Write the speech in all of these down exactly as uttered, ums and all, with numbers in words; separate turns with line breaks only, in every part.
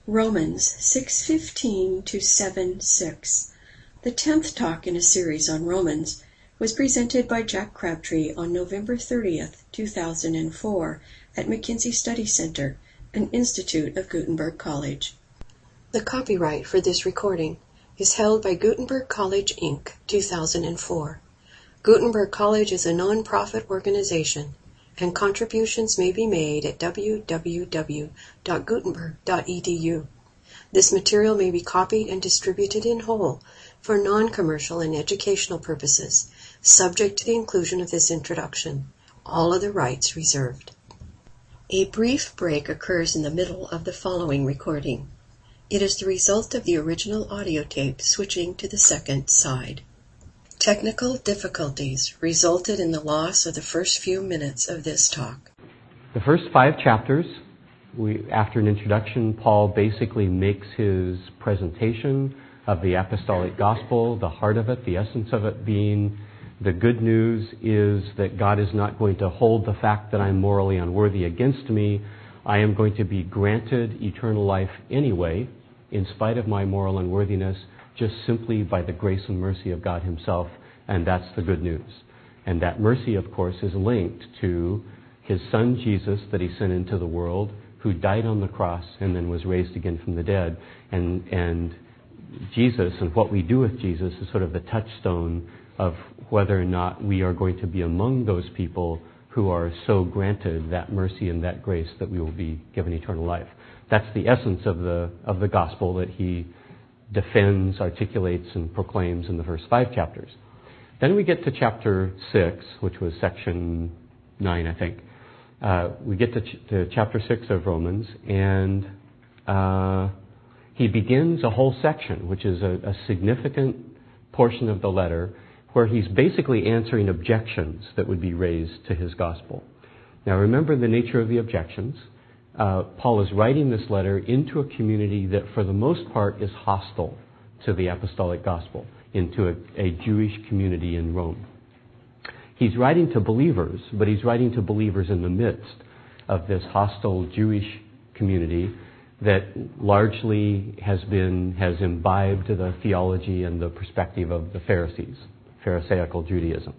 Romans six fifteen to seven six. The tenth talk in a series on Romans was presented by Jack Crabtree on November thirtieth, two thousand four at McKinsey Study Center, an institute of Gutenberg College. The copyright for this recording is held by Gutenberg College, Incorporated, two thousand four. Gutenberg College is a non-profit organization, and contributions may be made at w w w dot gutenberg dot e d u. This material may be copied and distributed in whole for non-commercial and educational purposes, subject to the inclusion of this introduction. All other rights reserved. A brief break occurs in the middle of the following recording. It is the result of the original audio tape switching to the second side. Technical difficulties resulted in the loss of the first few minutes of this talk.
The first five chapters, we, after an introduction, Paul basically makes his presentation of the apostolic gospel, the heart of it, the essence of it being the good news is that God is not going to hold the fact that I'm morally unworthy against me. I am going to be granted eternal life anyway, in spite of my moral unworthiness, just simply by the grace and mercy of God himself, and that's the good news. And that mercy, of course, is linked to his son Jesus that he sent into the world, who died on the cross and then was raised again from the dead. And, and Jesus and what we do with Jesus is sort of the touchstone of whether or not we are going to be among those people who are so granted that mercy and that grace that we will be given eternal life. That's the essence of the of the gospel that he defends, articulates, and proclaims in the first five chapters. Then we get to chapter six, which was section nine, I think. Uh, we get to, ch- to chapter six of Romans, and uh, he begins a whole section, which is a, a significant portion of the letter, where he's basically answering objections that would be raised to his gospel. Now remember the nature of the objections. Uh, Paul is writing this letter into a community that for the most part is hostile to the apostolic gospel, into a, a Jewish community in Rome. He's writing to believers, but he's writing to believers in the midst of this hostile Jewish community that largely has been, has imbibed the theology and the perspective of the Pharisees, Pharisaical Judaism.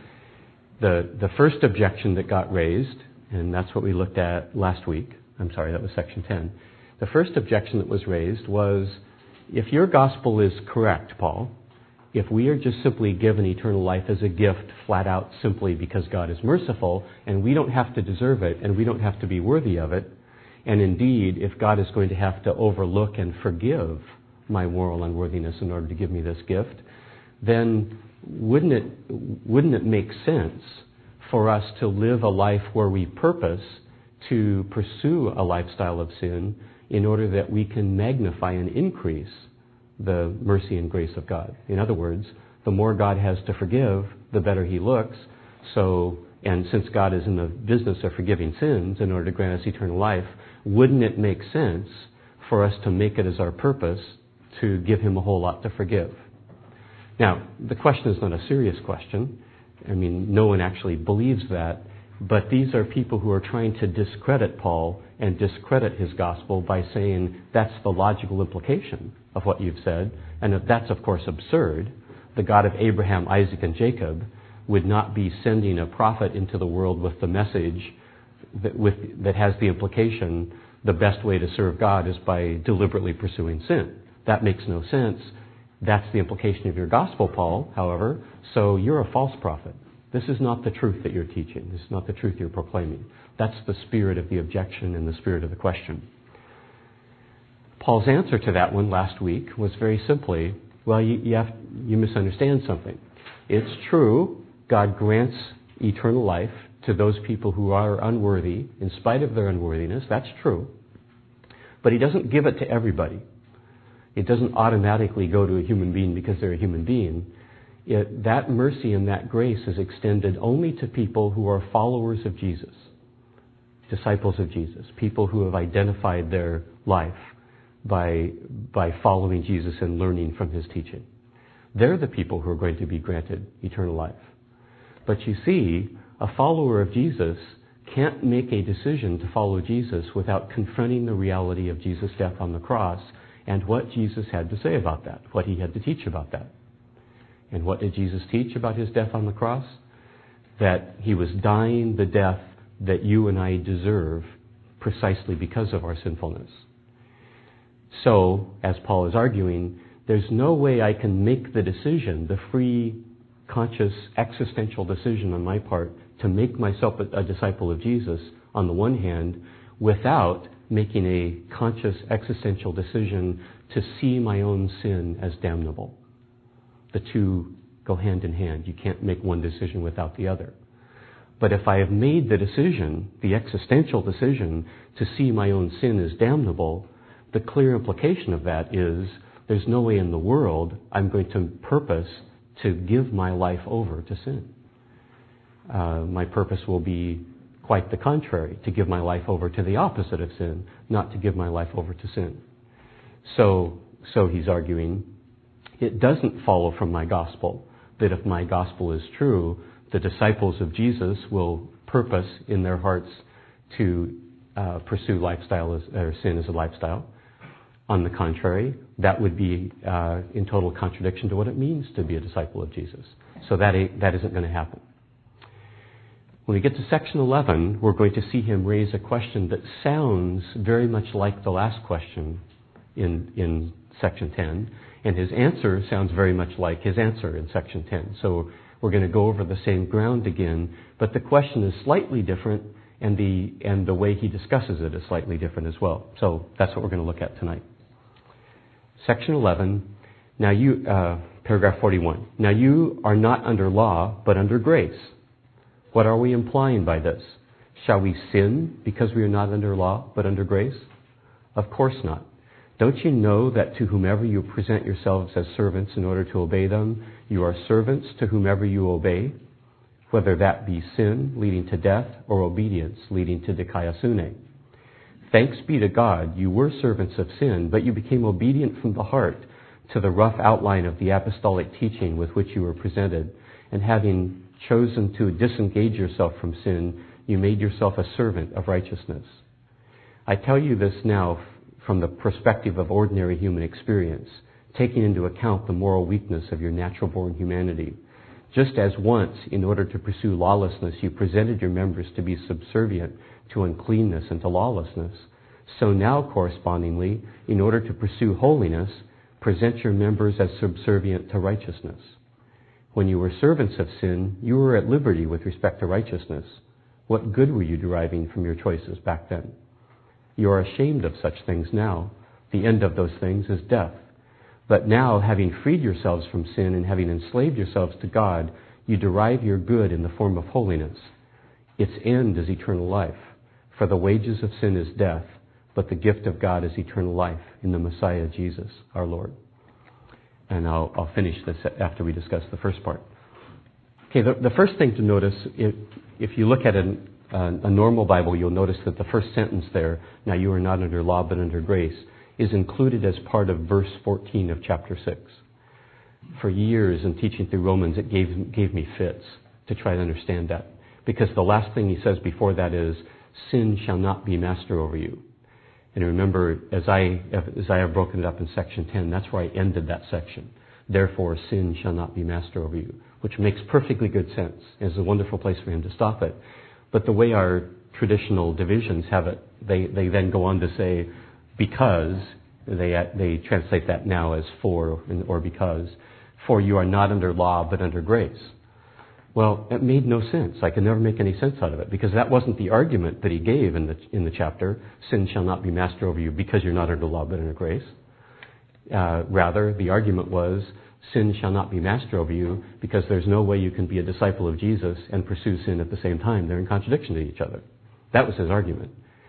The, the first objection that got raised, and that's what we looked at last week, I'm sorry, that was section ten. The first objection that was raised was, if your gospel is correct, Paul, if we are just simply given eternal life as a gift flat out simply because God is merciful, and we don't have to deserve it, and we don't have to be worthy of it, and indeed, if God is going to have to overlook and forgive my moral unworthiness in order to give me this gift, then wouldn't it, wouldn't it make sense for us to live a life where we purpose to pursue a lifestyle of sin in order that we can magnify and increase the mercy and grace of God? In other words, the more God has to forgive, the better he looks. So, and since God is in the business of forgiving sins in order to grant us eternal life, wouldn't it make sense for us to make it as our purpose to give him a whole lot to forgive? Now, the question is not a serious question. I mean, no one actually believes that. But these are people who are trying to discredit Paul and discredit his gospel by saying that's the logical implication of what you've said. And if that's, of course, absurd, the God of Abraham, Isaac, and Jacob would not be sending a prophet into the world with the message that, with, that has the implication the best way to serve God is by deliberately pursuing sin. That makes no sense. That's the implication of your gospel, Paul, however, so you're a false prophet. This is not the truth that you're teaching. This is not the truth you're proclaiming. That's the spirit of the objection and the spirit of the question. Paul's answer to that one last week was very simply, well, you, you, have, you misunderstand something. It's true, God grants eternal life to those people who are unworthy, in spite of their unworthiness. That's true. But he doesn't give it to everybody. It doesn't automatically go to a human being because they're a human being. It, that mercy and that grace is extended only to people who are followers of Jesus, disciples of Jesus, people who have identified their life by, by following Jesus and learning from his teaching. They're the people who are going to be granted eternal life. But you see, a follower of Jesus can't make a decision to follow Jesus without confronting the reality of Jesus' death on the cross and what Jesus had to say about that, what he had to teach about that. And what did Jesus teach about his death on the cross? That he was dying the death that you and I deserve precisely because of our sinfulness. So, as Paul is arguing, there's no way I can make the decision, the free, conscious, existential decision on my part to make myself a, a disciple of Jesus, on the one hand, without making a conscious, existential decision to see my own sin as damnable. The two go hand in hand. You can't make one decision without the other. But if I have made the decision, the existential decision, to see my own sin as damnable, the clear implication of that is there's no way in the world I'm going to purpose to give my life over to sin. Uh, my purpose will be quite the contrary, to give my life over to the opposite of sin, not to give my life over to sin. So, so he's arguing, it doesn't follow from my gospel that if my gospel is true, the disciples of Jesus will purpose in their hearts to uh, pursue lifestyle as, or sin as a lifestyle. On the contrary, that would be uh, in total contradiction to what it means to be a disciple of Jesus. So that, that isn't going to happen. When we get to section eleven, we're going to see him raise a question that sounds very much like the last question in, in section ten, and his answer sounds very much like his answer in section ten. So we're going to go over the same ground again, but the question is slightly different, and the, and the way he discusses it is slightly different as well. So that's what we're going to look at tonight. Section eleven, now you, uh, paragraph forty-one. Now you are not under law, but under grace. What are we implying by this? Shall we sin because we are not under law, but under grace? Of course not. Don't you know that to whomever you present yourselves as servants in order to obey them, you are servants to whomever you obey, whether that be sin leading to death or obedience leading to dikaiosune. Thanks be to God, you were servants of sin, but you became obedient from the heart to the rough outline of the apostolic teaching with which you were presented, and having chosen to disengage yourself from sin, you made yourself a servant of righteousness. I tell you this now from the perspective of ordinary human experience, taking into account the moral weakness of your natural-born humanity. Just as once, in order to pursue lawlessness, you presented your members to be subservient to uncleanness and to lawlessness, so now, correspondingly, in order to pursue holiness, present your members as subservient to righteousness. When you were servants of sin, you were at liberty with respect to righteousness. What good were you deriving from your choices back then? You are ashamed of such things now. The end of those things is death. But now, having freed yourselves from sin and having enslaved yourselves to God, you derive your good in the form of holiness. Its end is eternal life. For the wages of sin is death, but the gift of God is eternal life in the Messiah Jesus, our Lord. And I'll, I'll finish this after we discuss the first part. Okay, the, the first thing to notice, if, if you look at an, uh, a normal Bible, you'll notice that the first sentence there, now you are not under law but under grace, is included as part of verse fourteen of chapter six. For years in teaching through Romans, it gave, gave me fits to try to understand that. Because the last thing he says before that is, sin shall not be master over you. And remember, as I, as I have broken it up in section ten, that's where I ended that section. Therefore, sin shall not be master over you, which makes perfectly good sense. It's a wonderful place for him to stop it. But the way our traditional divisions have it, they, they then go on to say, because, they, they translate that now as for or because, for you are not under law but under grace. Well, it made no sense. I could never make any sense out of it, because that wasn't the argument that he gave in the in the chapter. Sin shall not be master over you because you're not under law but under grace. Uh, rather, the argument was, sin shall not be master over you because there's no way you can be a disciple of Jesus and pursue sin at the same time. They're in contradiction to each other. That was his argument.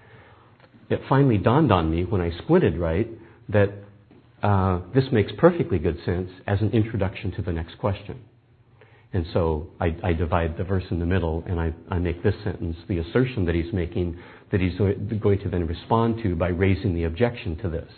It finally dawned on me when I squinted right that uh, this makes perfectly good sense as an introduction to the next question. And so I, I divide the verse in the middle, and I, I make this sentence the assertion that he's making, that he's going to then respond to by raising the objection to this.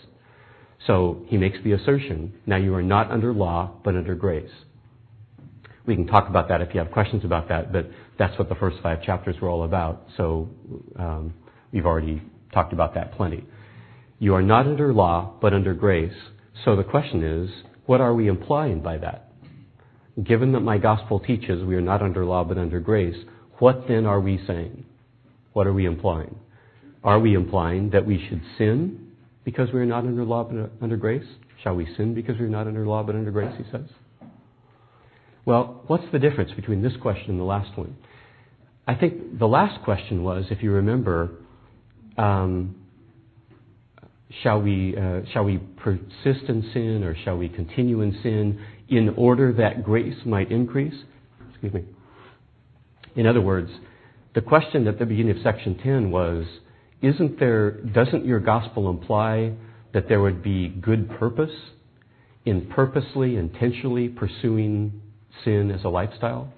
So he makes the assertion, now you are not under law, but under grace. We can talk about that if you have questions about that, but That's what the first five chapters were all about. So um, we've already talked about that plenty. You are not under law, but under grace. So the question is, what are we implying by that? Given that my gospel teaches we are not under law, but under grace, what then are we saying? What are we implying? Are we implying that we should sin because we are not under law, but under grace? Shall we sin because we are not under law, but under grace, he says? Well, what's the difference between this question and the last one? I think the last question was, if you remember, um, shall we uh, shall we persist in sin, or shall we continue in sin in order that grace might increase? Excuse me. In other words, the question at the beginning of section ten was, isn't there, doesn't your gospel imply that there would be good purpose in purposely, intentionally pursuing sin as a lifestyle?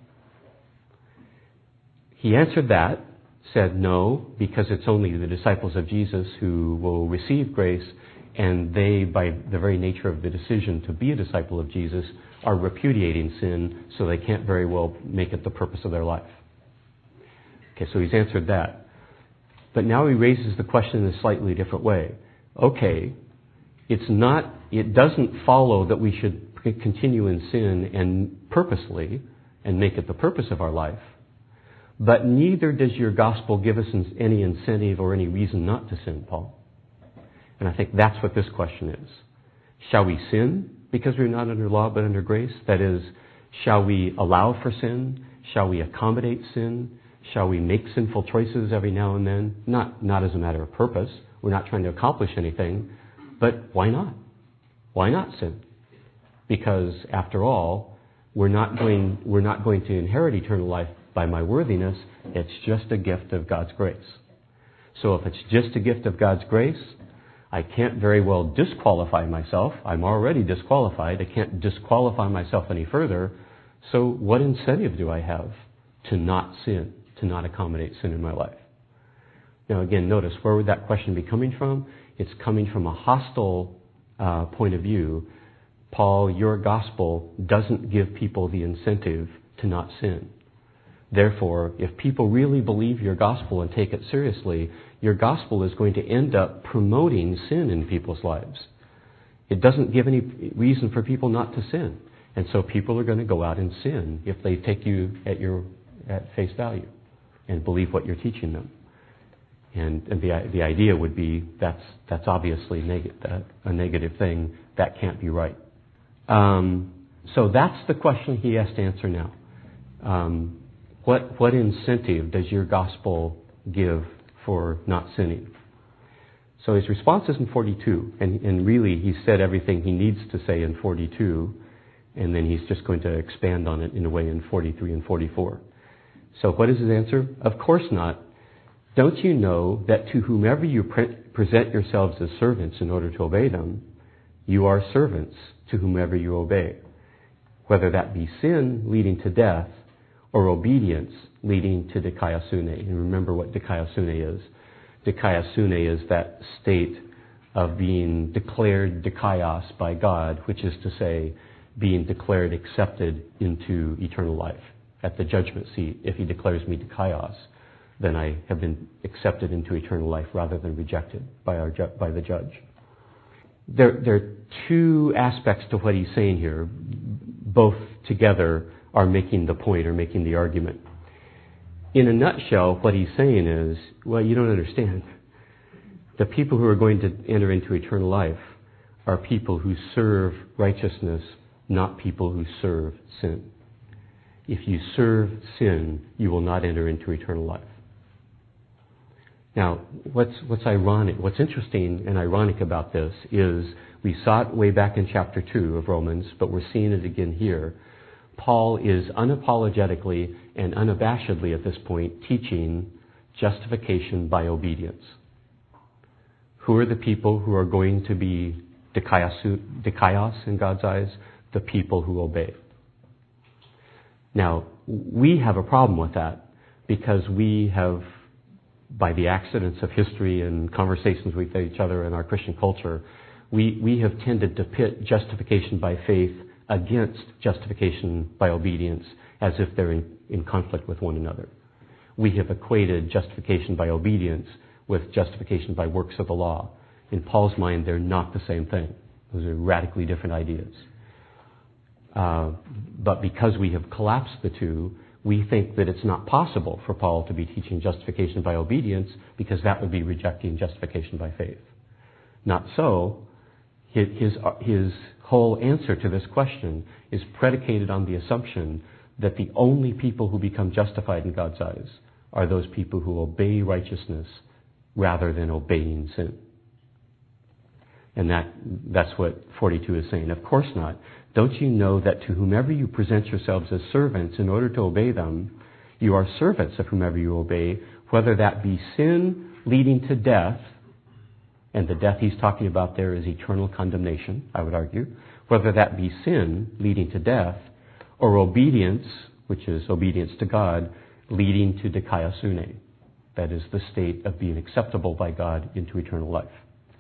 He answered that, said no, because it's only the disciples of Jesus who will receive grace, and they, by the very nature of the decision to be a disciple of Jesus, are repudiating sin, so they can't very well make it the purpose of their life. Okay, so he's answered that. But now he raises the question in a slightly different way. Okay, it's not, it doesn't follow that we should continue in sin and purposely and make it the purpose of our life. But neither does your gospel give us any incentive or any reason not to sin, Paul. And I think that's what this question is. Shall we sin because we're not under law but under grace? That is, shall we allow for sin? Shall we accommodate sin? Shall we make sinful choices every now and then? Not, not as a matter of purpose. We're not trying to accomplish anything. But why not? Why not sin? Because after all, we're not going, we're not going to inherit eternal life by my worthiness. It's just a gift of God's grace. So if it's just a gift of God's grace, I can't very well disqualify myself. I'm already disqualified. I can't disqualify myself any further. So what incentive do I have to not sin, to not accommodate sin in my life? Now again, notice, where would that question be coming from? It's coming from a hostile uh, point of view. Paul, your gospel doesn't give people the incentive to not sin. Therefore, if people really believe your gospel and take it seriously, your gospel is going to end up promoting sin in people's lives. It doesn't give any reason for people not to sin. And so people are going to go out and sin if they take you at your at face value and believe what you're teaching them. And, and the the idea would be that's that's obviously neg- a negative thing. That can't be right. Um, so that's the question he has to answer now. Um, What what incentive does your gospel give for not sinning? So his response is in forty-two, and, and really he said everything he needs to say in forty-two, and then he's just going to expand on it in a way in forty-three and forty-four. So what is his answer? Of course not. Don't you know that to whomever you pre- present yourselves as servants in order to obey them, you are servants to whomever you obey, whether that be sin leading to death or obedience leading to dikaiosune. And remember what dikaiosune is. Dikaiosune is that state of being declared dikaios by God, which is to say, being declared accepted into eternal life. At the judgment seat, if he declares me dikaios, then I have been accepted into eternal life rather than rejected by our ju- by the judge. There, there are two aspects to what he's saying here. Both together are making the point or making the argument. In a nutshell, what he's saying is, well, you don't understand. The people who are going to enter into eternal life are people who serve righteousness, not people who serve sin. If you serve sin, you will not enter into eternal life. Now, what's, what's ironic, what's interesting and ironic about this is we saw it way back in chapter two of Romans, but we're seeing it again here. Paul is unapologetically and unabashedly at this point teaching justification by obedience. Who are the people who are going to be dikaios in God's eyes? The people who obey. Now, we have a problem with that because we have, by the accidents of history and conversations with each other in our Christian culture, we, we have tended to pit justification by faith against justification by obedience, as if they're in, in conflict with one another. We have equated justification by obedience with justification by works of the law. In Paul's mind, they're not the same thing. Those are radically different ideas. Uh, but because we have collapsed the two, we think that it's not possible for Paul to be teaching justification by obedience because that would be rejecting justification by faith. Not so. His, his, his whole answer to this question is predicated on the assumption that the only people who become justified in God's eyes are those people who obey righteousness rather than obeying sin. And that, that's what forty-two is saying. Of course not. Don't you know that to whomever you present yourselves as servants in order to obey them, you are servants of whomever you obey, whether that be sin leading to death, and the death he's talking about there is eternal condemnation, I would argue, whether that be sin leading to death, or obedience, which is obedience to God, leading to dikaiosune, that is the state of being acceptable by God into eternal life.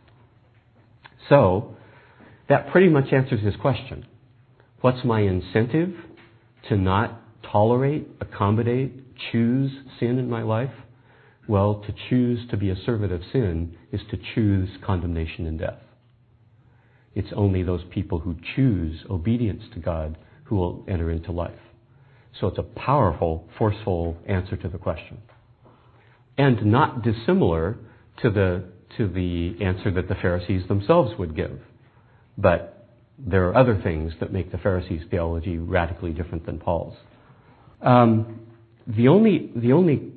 So, that pretty much answers his question. What's my incentive to not tolerate, accommodate, choose sin in my life? Well, to choose to be a servant of sin is to choose condemnation and death. It's only those people who choose obedience to God who will enter into life. So it's a powerful, forceful answer to the question. And not dissimilar to the, to the answer that the Pharisees themselves would give. But there are other things that make the Pharisees' theology radically different than Paul's. Um, the only, the only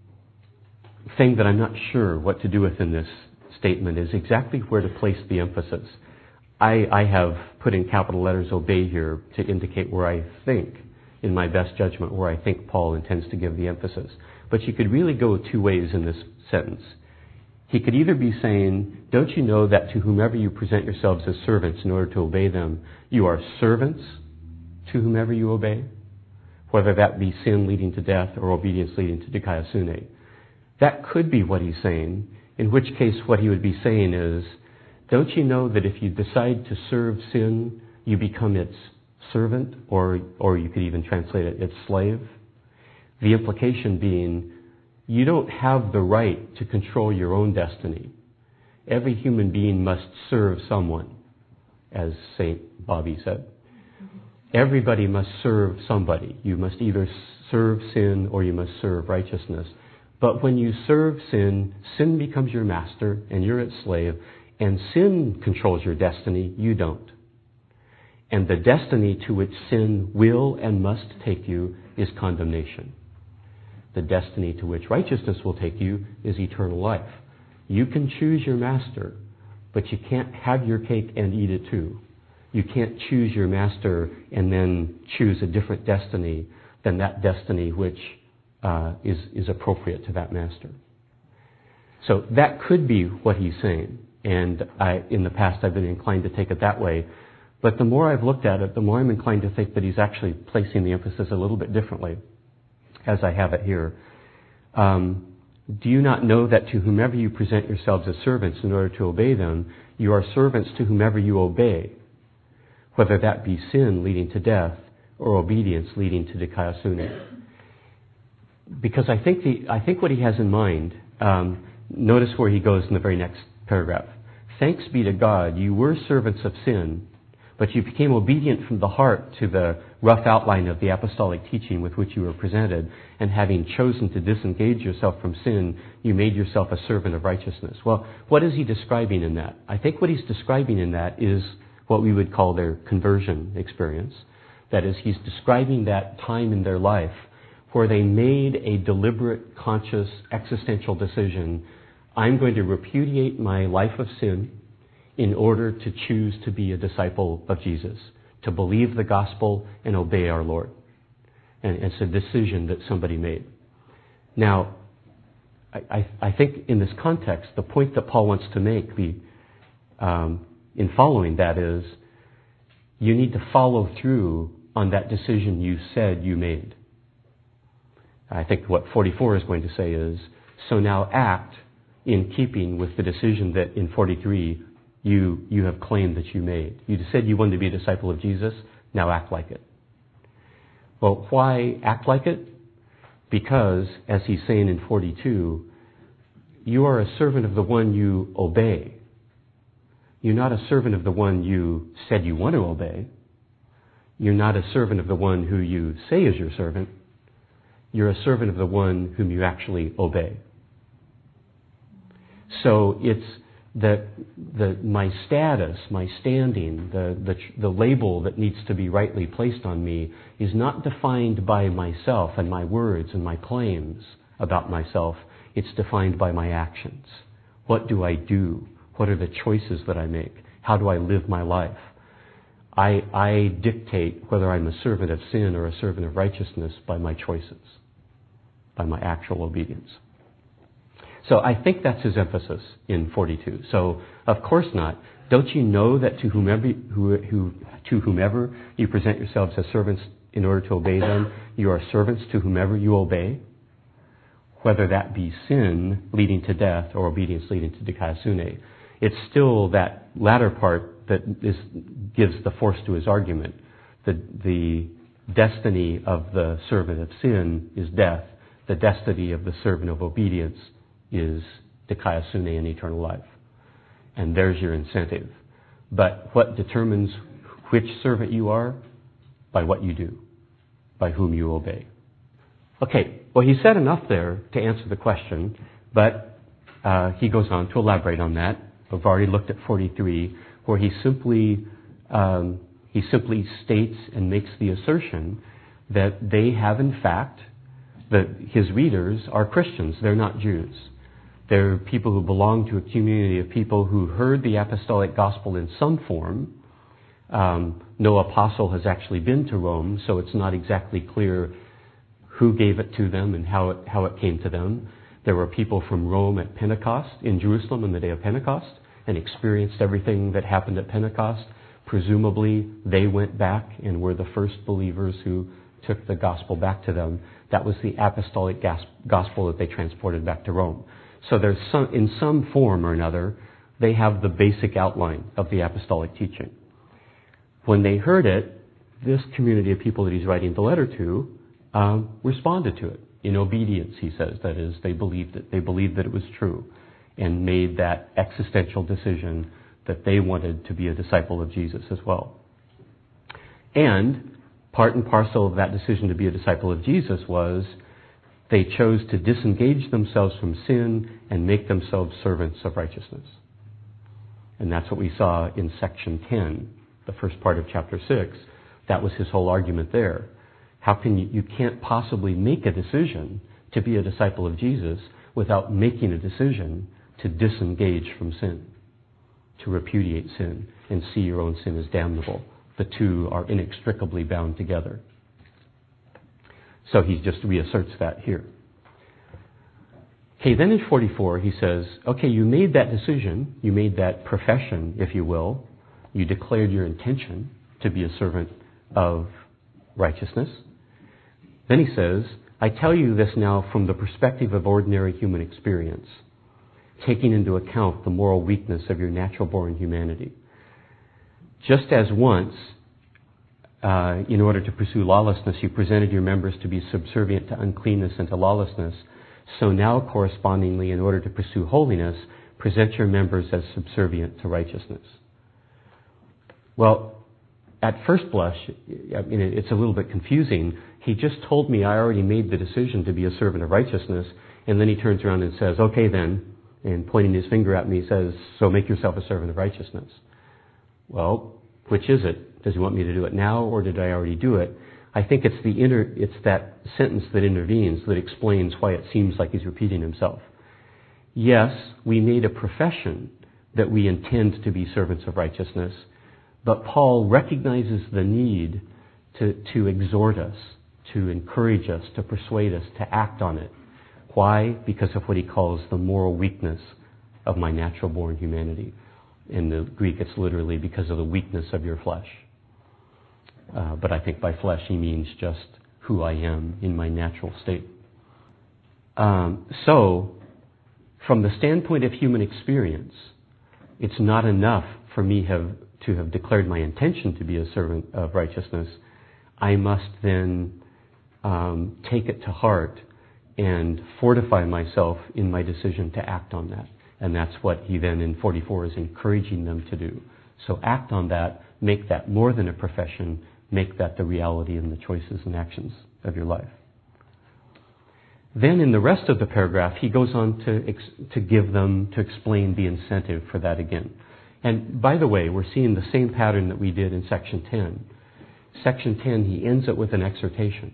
thing that I'm not sure what to do with in this statement is exactly where to place the emphasis. I, I have put in capital letters obey here to indicate where I think, in my best judgment, where I think Paul intends to give the emphasis. But you could really go two ways in this sentence. He could either be saying, don't you know that to whomever you present yourselves as servants in order to obey them, you are servants to whomever you obey? Whether that be sin leading to death or obedience leading to dikaiosune. That could be what he's saying, in which case what he would be saying is, don't you know that if you decide to serve sin, you become its servant, or, or you could even translate it, its slave? The implication being, you don't have the right to control your own destiny. Every human being must serve someone, as Saint Bobby said. Everybody must serve somebody. You must either serve sin or you must serve righteousness. But when you serve sin, sin becomes your master and you're its slave, and sin controls your destiny, you don't. And the destiny to which sin will and must take you is condemnation. The destiny to which righteousness will take you is eternal life. You can choose your master, but you can't have your cake and eat it too. You can't choose your master and then choose a different destiny than that destiny which uh, is, is appropriate to that master. So that could be what he's saying. And I, in the past I've been inclined to take it that way. But the more I've looked at it, the more I'm inclined to think that he's actually placing the emphasis a little bit differently, as I have it here. Um, do you not know that to whomever you present yourselves as servants in order to obey them, you are servants to whomever you obey, whether that be sin leading to death or obedience leading to dikaiosune? Because I think the I think what he has in mind, um, notice where he goes in the very next paragraph. Thanks be to God, you were servants of sin, but you became obedient from the heart to the rough outline of the apostolic teaching with which you were presented, and having chosen to disengage yourself from sin, you made yourself a servant of righteousness. Well, what is he describing in that? I think what he's describing in that is what we would call their conversion experience. That is, he's describing that time in their life where they made a deliberate, conscious, existential decision. I'm going to repudiate my life of sin in order to choose to be a disciple of Jesus, to believe the gospel and obey our Lord. And it's a decision that somebody made. Now, I, I, I think in this context, the point that Paul wants to make the, um, in following that is, you need to follow through on that decision you said you made. I think what forty-four is going to say is, so now act in keeping with the decision that in forty-three you you have claimed that you made. You said you wanted to be a disciple of Jesus, now act like it. Well, why act like it? Because, as he's saying in forty-two, you are a servant of the one you obey. You're not a servant of the one you said you want to obey. You're not a servant of the one who you say is your servant. You're a servant of the one whom you actually obey. So it's that the, my status, my standing, the, the, the label that needs to be rightly placed on me is not defined by myself and my words and my claims about myself. It's defined by my actions. What do I do? What are the choices that I make? How do I live my life? I, I dictate whether I'm a servant of sin or a servant of righteousness by my choices, by my actual obedience. So I think that's his emphasis in forty-two. So of course not. Don't you know that to whomever, who, who, to whomever you present yourselves as servants in order to obey them, you are servants to whomever you obey? Whether that be sin leading to death or obedience leading to dikaiosune. It's still that latter part that is, gives the force to his argument. The, the destiny of the servant of sin is death. The destiny of the servant of obedience is dikaiosune and eternal life. And there's your incentive. But what determines which servant you are? By what you do. By whom you obey. Okay, well he said enough there to answer the question, but uh, he goes on to elaborate on that. We've already looked at forty-three, where he simply um, he simply states and makes the assertion that they have in fact, that his readers are Christians, they're not Jews. They're people who belong to a community of people who heard the apostolic gospel in some form. Um, no apostle has actually been to Rome, so it's not exactly clear who gave it to them and how it, how it came to them. There were people from Rome at Pentecost, in Jerusalem on the day of Pentecost, and experienced everything that happened at Pentecost. Presumably, they went back and were the first believers who took the gospel back to them. That was the apostolic gospel that they transported back to Rome. So there's some, in some form or another, they have the basic outline of the apostolic teaching. When they heard it, this community of people that he's writing the letter to um, responded to it in obedience, he says. That is, they believed it. They believed that it was true and made that existential decision that they wanted to be a disciple of Jesus as well. And part and parcel of that decision to be a disciple of Jesus was they chose to disengage themselves from sin and make themselves servants of righteousness. And that's what we saw in section ten, the first part of chapter six. That was his whole argument there. How can you, you can't possibly make a decision to be a disciple of Jesus without making a decision to disengage from sin, to repudiate sin and see your own sin as damnable. The two are inextricably bound together. So he just reasserts that here. Okay, then in forty-four he says, okay, you made that decision, you made that profession, if you will. You declared your intention to be a servant of righteousness. Then he says, I tell you this now from the perspective of ordinary human experience, taking into account the moral weakness of your natural-born humanity. Just as once, uh, in order to pursue lawlessness, you presented your members to be subservient to uncleanness and to lawlessness, so now, correspondingly, in order to pursue holiness, present your members as subservient to righteousness. Well, at first blush, I mean, it's a little bit confusing. He just told me I already made the decision to be a servant of righteousness, and then he turns around and says, okay then, and pointing his finger at me, says, so make yourself a servant of righteousness. Well, which is it? Does he want me to do it now, or did I already do it? I think it's the inter, it's that sentence that intervenes that explains why it seems like he's repeating himself. Yes, we made a profession that we intend to be servants of righteousness, but Paul recognizes the need to, to exhort us, to encourage us, to persuade us to act on it. Why? Because of what he calls the moral weakness of my natural-born humanity. In the Greek, it's literally because of the weakness of your flesh. Uh, but I think by flesh he means just who I am in my natural state. Um, so, from the standpoint of human experience, it's not enough for me have, to have declared my intention to be a servant of righteousness. I must then um, take it to heart and fortify myself in my decision to act on that. And that's what he then in forty-four is encouraging them to do. So act on that, make that more than a profession, make that the reality in the choices and actions of your life. Then in the rest of the paragraph, he goes on to ex- to give them, to explain the incentive for that again. And by the way, we're seeing the same pattern that we did in section ten. Section ten, he ends it with an exhortation.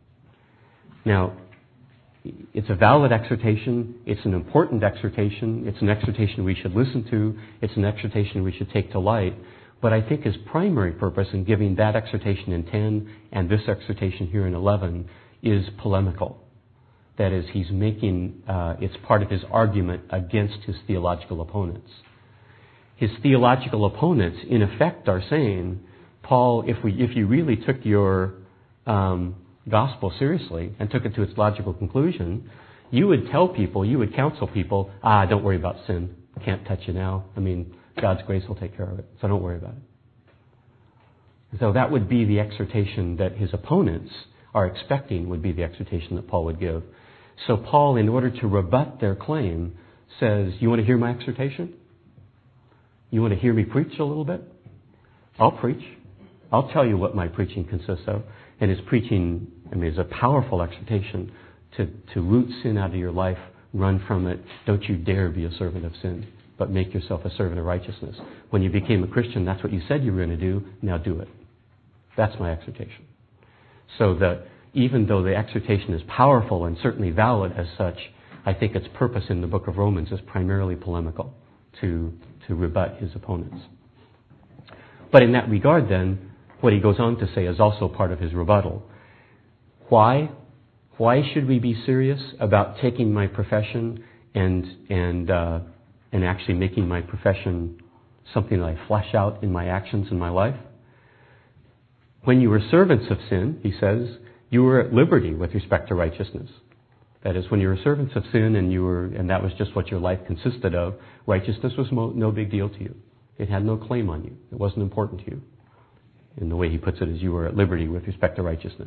Now, it's a valid exhortation. It's an important exhortation. It's an exhortation we should listen to. It's an exhortation we should take to light. But I think his primary purpose in giving that exhortation in ten and this exhortation here in eleven is polemical. That is, he's making, uh, it's part of his argument against his theological opponents. His theological opponents, in effect, are saying, Paul, if we, if you really took your um, gospel seriously and took it to its logical conclusion, you would tell people, you would counsel people, ah, don't worry about sin. Can't touch you now. I mean, God's grace will take care of it, so don't worry about it. So that would be the exhortation that his opponents are expecting would be the exhortation that Paul would give. So Paul, in order to rebut their claim, says, you want to hear my exhortation? You want to hear me preach a little bit? I'll preach. I'll tell you what my preaching consists of. And his preaching, I mean, is a powerful exhortation to, to root sin out of your life, run from it. Don't you dare be a servant of sin, but make yourself a servant of righteousness. When you became a Christian, that's what you said you were going to do. Now do it. That's my exhortation. So that even though the exhortation is powerful and certainly valid as such, I think its purpose in the book of Romans is primarily polemical, to, to rebut his opponents. But in that regard then, what he goes on to say is also part of his rebuttal. Why? Why should we be serious about taking my profession and, and, uh, and actually making my profession something that I flesh out in my actions in my life? When you were servants of sin, he says, you were at liberty with respect to righteousness. That is, when you were servants of sin and you were, and that was just what your life consisted of, righteousness was mo- no big deal to you. It had no claim on you. It wasn't important to you. And the way he puts it is you were at liberty with respect to righteousness.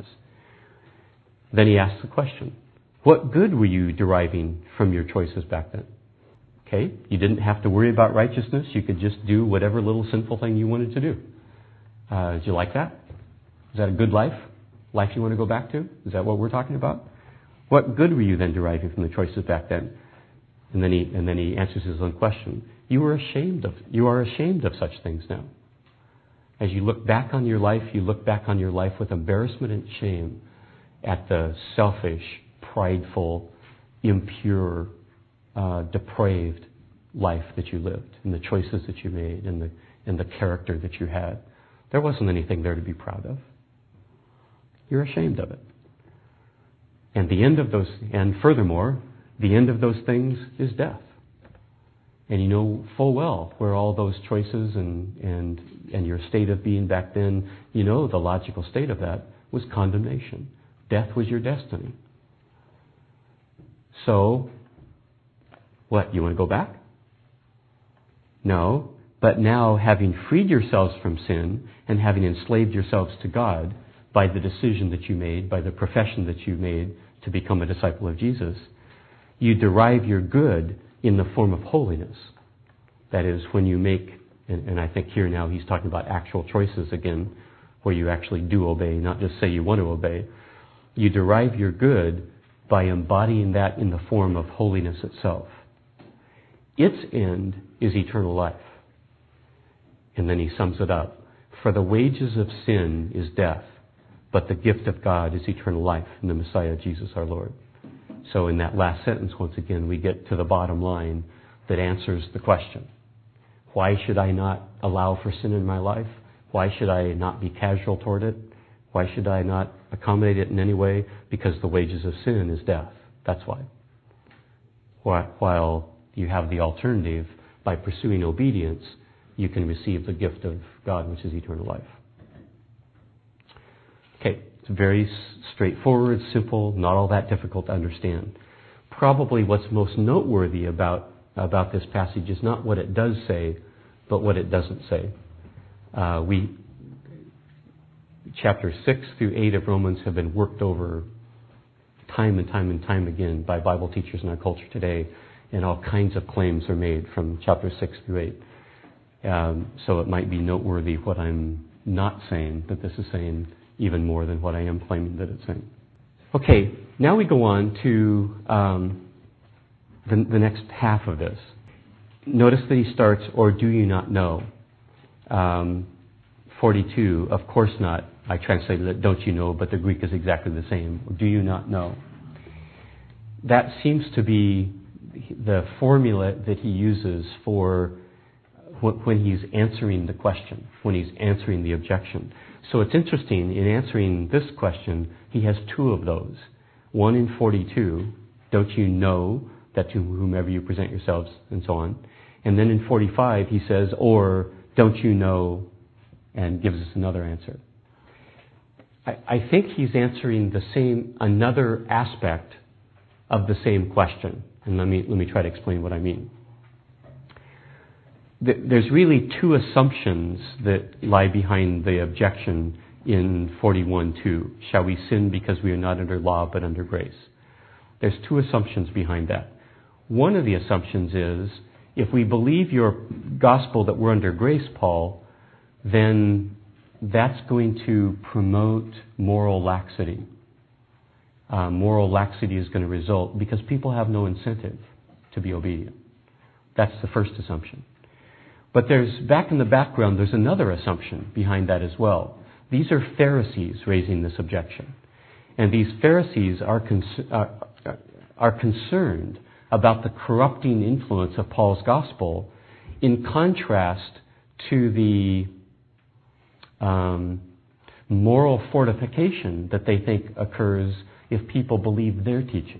Then he asks the question, what good were you deriving from your choices back then? Okay, you didn't have to worry about righteousness. You could just do whatever little sinful thing you wanted to do. Uh, did you like that? Is that a good life? Life you want to go back to? Is that what we're talking about? What good were you then deriving from the choices back then? And then he and then he answers his own question. You were ashamed of you are ashamed of such things now. As you look back on your life, you look back on your life with embarrassment and shame at the selfish, prideful, impure, uh, depraved life that you lived, and the choices that you made, and the and the character that you had. There wasn't anything there to be proud of. You're ashamed of it. And the end of those, and furthermore, the end of those things is death. And you know full well where all those choices and, and, and your state of being back then, you know the logical state of that was condemnation. Death was your destiny. So, what, you want to go back? No, but now having freed yourselves from sin and having enslaved yourselves to God, by the decision that you made, by the profession that you made to become a disciple of Jesus, you derive your good in the form of holiness. That is, when you make, and, and I think here now he's talking about actual choices again, where you actually do obey, not just say you want to obey. You derive your good by embodying that in the form of holiness itself. Its end is eternal life. And then he sums it up. For the wages of sin is death, but the gift of God is eternal life in the Messiah, Jesus our Lord. So in that last sentence, once again, we get to the bottom line that answers the question. Why should I not allow for sin in my life? Why should I not be casual toward it? Why should I not accommodate it in any way? Because the wages of sin is death. That's why. While you have the alternative, by pursuing obedience, you can receive the gift of God, which is eternal life. Okay, it's very straightforward, simple, not all that difficult to understand. Probably what's most noteworthy about, about this passage is not what it does say, but what it doesn't say. Uh, we, chapters six through eight of Romans have been worked over time and time and time again by Bible teachers in our culture today, and all kinds of claims are made from chapter six through eight. Um, so it might be noteworthy what I'm not saying, that this is saying even more than what I am claiming that it's saying. Okay, now we go on to um, the, the next half of this. Notice that he starts, or do you not know? Um, forty-two, of course not. I translated it, don't you know, but the Greek is exactly the same. Do you not know? That seems to be the formula that he uses for when he's answering the question, when he's answering the objection. So it's interesting, in answering this question, he has two of those. One in forty-two, don't you know that to whomever you present yourselves, and so on. And then in forty-five, he says, or don't you know, and gives us another answer. I, I think he's answering the same, another aspect of the same question. And let me, let me try to explain what I mean. There's really two assumptions that lie behind the objection in forty-one two. Shall we sin because we are not under law but under grace? There's two assumptions behind that. One of the assumptions is, if we believe your gospel that we're under grace, Paul, then that's going to promote moral laxity. Uh, moral laxity is going to result because people have no incentive to be obedient. That's the first assumption. But there's, back in the background, there's another assumption behind that as well. These are Pharisees raising this objection. And these Pharisees are, cons- are, are concerned about the corrupting influence of Paul's gospel in contrast to the um, moral fortification that they think occurs if people believe their teaching.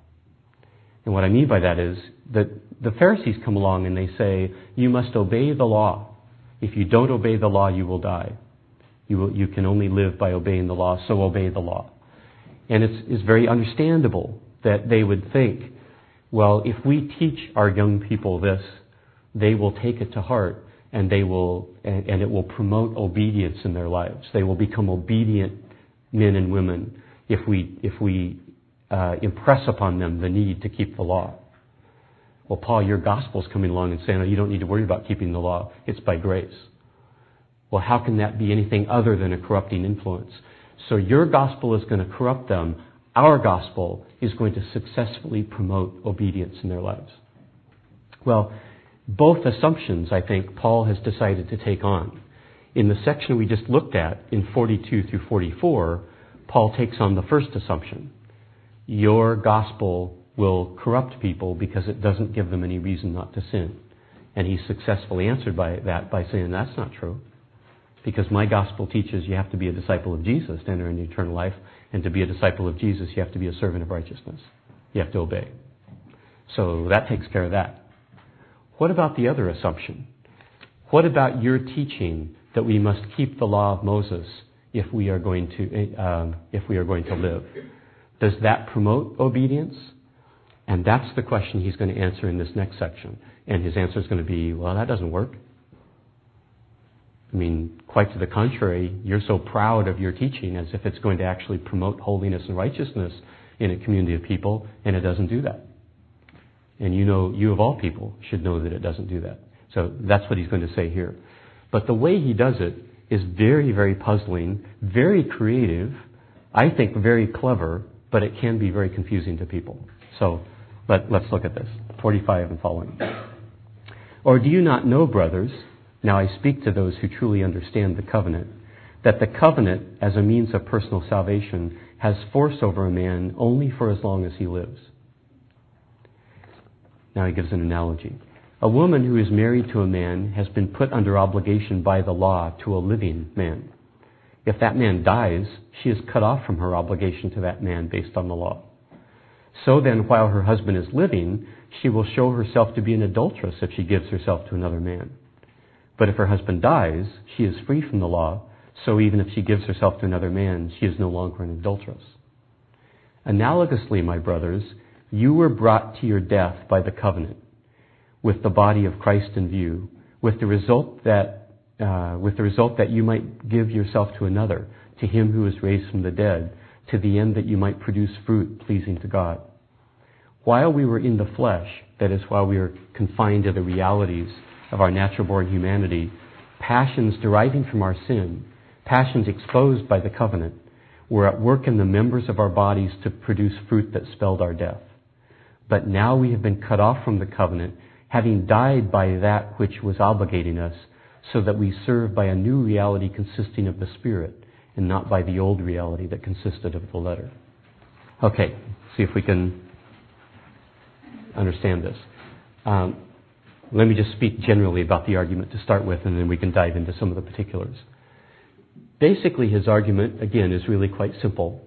And what I mean by that is that the Pharisees come along and they say, you must obey the law. If you don't obey the law, you will die. You will, you can only live by obeying the law, so obey the law. And it's, it's very understandable that they would think, well, if we teach our young people this, they will take it to heart and they will, and, and it will promote obedience in their lives. They will become obedient men and women if we, if we uh, impress upon them the need to keep the law. Well, Paul, your gospel's coming along and saying, oh, you don't need to worry about keeping the law. It's by grace. Well, how can that be anything other than a corrupting influence? So your gospel is going to corrupt them. Our gospel is going to successfully promote obedience in their lives. Well, both assumptions, I think, Paul has decided to take on. In the section we just looked at, in forty-two through forty-four, Paul takes on the first assumption. Your gospel will corrupt people because it doesn't give them any reason not to sin. And he successfully answered by that by saying, that's not true. Because my gospel teaches you have to be a disciple of Jesus to enter into eternal life. And to be a disciple of Jesus, you have to be a servant of righteousness. You have to obey. So that takes care of that. What about the other assumption? What about your teaching that we must keep the law of Moses if we are going to um, if we are going to live? Does that promote obedience? And that's the question he's going to answer in this next section. And his answer is going to be, well, that doesn't work. I mean, quite to the contrary, you're so proud of your teaching as if it's going to actually promote holiness and righteousness in a community of people, and it doesn't do that. And you know, you of all people should know that it doesn't do that. So that's what he's going to say here. But the way he does it is very, very puzzling, very creative, I think very clever, but it can be very confusing to people. So let, let's look at this, forty-five and following. Or do you not know, brothers, now I speak to those who truly understand the covenant, that the covenant as a means of personal salvation has force over a man only for as long as he lives. Now he gives an analogy. A woman who is married to a man has been put under obligation by the law to a living man. If that man dies, she is cut off from her obligation to that man based on the law. So then, while her husband is living, she will show herself to be an adulteress if she gives herself to another man. But if her husband dies, she is free from the law, so even if she gives herself to another man, she is no longer an adulteress. Analogously, my brothers, you were brought to your death by the covenant, with the body of Christ in view, with the result that uh, with the result that you might give yourself to another, to him who is raised from the dead, to the end that you might produce fruit pleasing to God. While we were in the flesh, that is, while we were confined to the realities of our natural-born humanity, passions deriving from our sin, passions exposed by the covenant, were at work in the members of our bodies to produce fruit that spelled our death. But now we have been cut off from the covenant, having died by that which was obligating us, so that we serve by a new reality consisting of the Spirit, and not by the old reality that consisted of the letter. Okay, see if we can understand this. Um, let me just speak generally about the argument to start with, and then we can dive into some of the particulars. Basically, his argument, again, is really quite simple.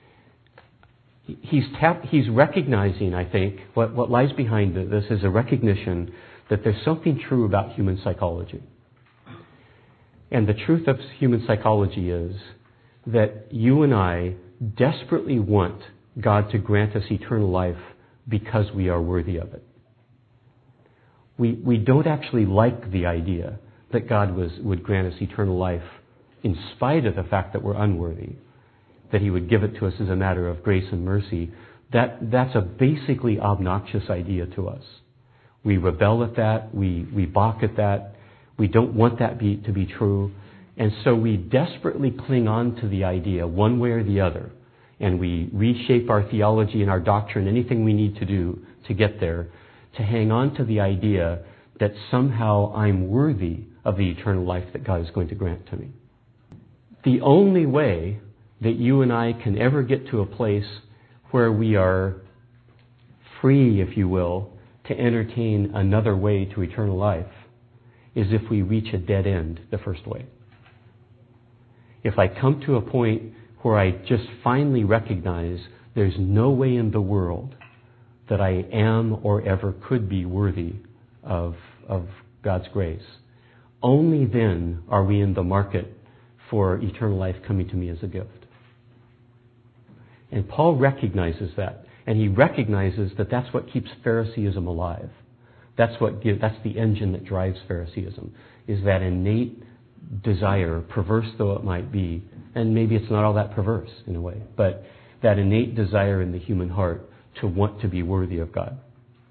He's tap, he's recognizing, I think, what, what lies behind this is a recognition that there's something true about human psychology. And the truth of human psychology is that you and I desperately want God to grant us eternal life because we are worthy of it. We, we don't actually like the idea that God was, would grant us eternal life in spite of the fact that we're unworthy, that He would give it to us as a matter of grace and mercy. That, that's a basically obnoxious idea to us. We rebel at that. We, we balk at that. We don't want that be, to be true. And so we desperately cling on to the idea one way or the other. And we reshape our theology and our doctrine, anything we need to do to get there, to hang on to the idea that somehow I'm worthy of the eternal life that God is going to grant to me. The only way that you and I can ever get to a place where we are free, if you will, to entertain another way to eternal life is if we reach a dead end the first way. If I come to a point where I just finally recognize there's no way in the world that I am or ever could be worthy of, of God's grace, only then are we in the market for eternal life coming to me as a gift. And Paul recognizes that. And he recognizes that that's what keeps Phariseeism alive. That's what gives, that's the engine that drives Phariseeism, is that innate desire, perverse though it might be, and maybe it's not all that perverse in a way, but that innate desire in the human heart to want to be worthy of God.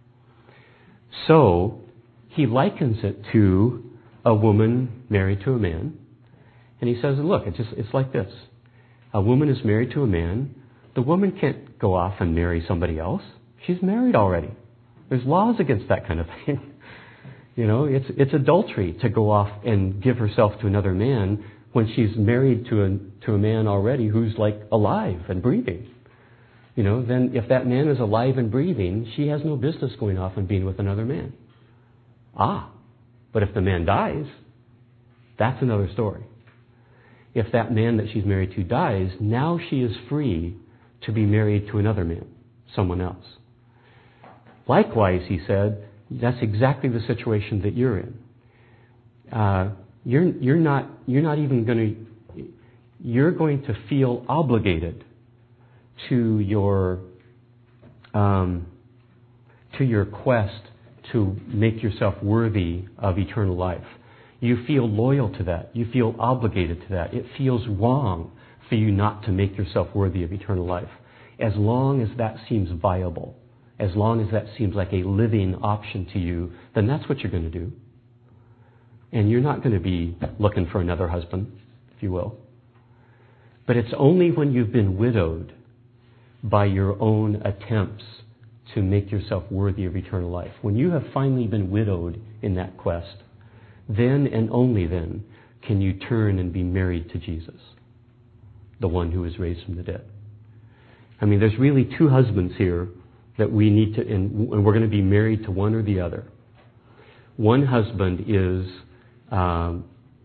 So, he likens it to a woman married to a man, and he says, look, it's just, it's like this. A woman is married to a man. The woman can't go off and marry somebody else. She's married already. There's laws against that kind of thing. You know, it's it's adultery to go off and give herself to another man when she's married to a to a man already who's like alive and breathing. You know, then if that man is alive and breathing, she has no business going off and being with another man. Ah, but if the man dies, that's another story. If that man that she's married to dies, now she is free to be married to another man, someone else. Likewise, he said, that's exactly the situation that you're in. Uh, you're you're not you're not even going to you're going to feel obligated to your um, to your quest to make yourself worthy of eternal life. You feel loyal to that. You feel obligated to that. It feels wrong for you not to make yourself worthy of eternal life. As long as that seems viable, as long as that seems like a living option to you, then that's what you're going to do. And you're not going to be looking for another husband, if you will. But it's only when you've been widowed by your own attempts to make yourself worthy of eternal life, when you have finally been widowed in that quest, then and only then can you turn and be married to Jesus, the one who was raised from the dead. I mean, there's really two husbands here that we need to, and we're going to be married to one or the other. One husband is um,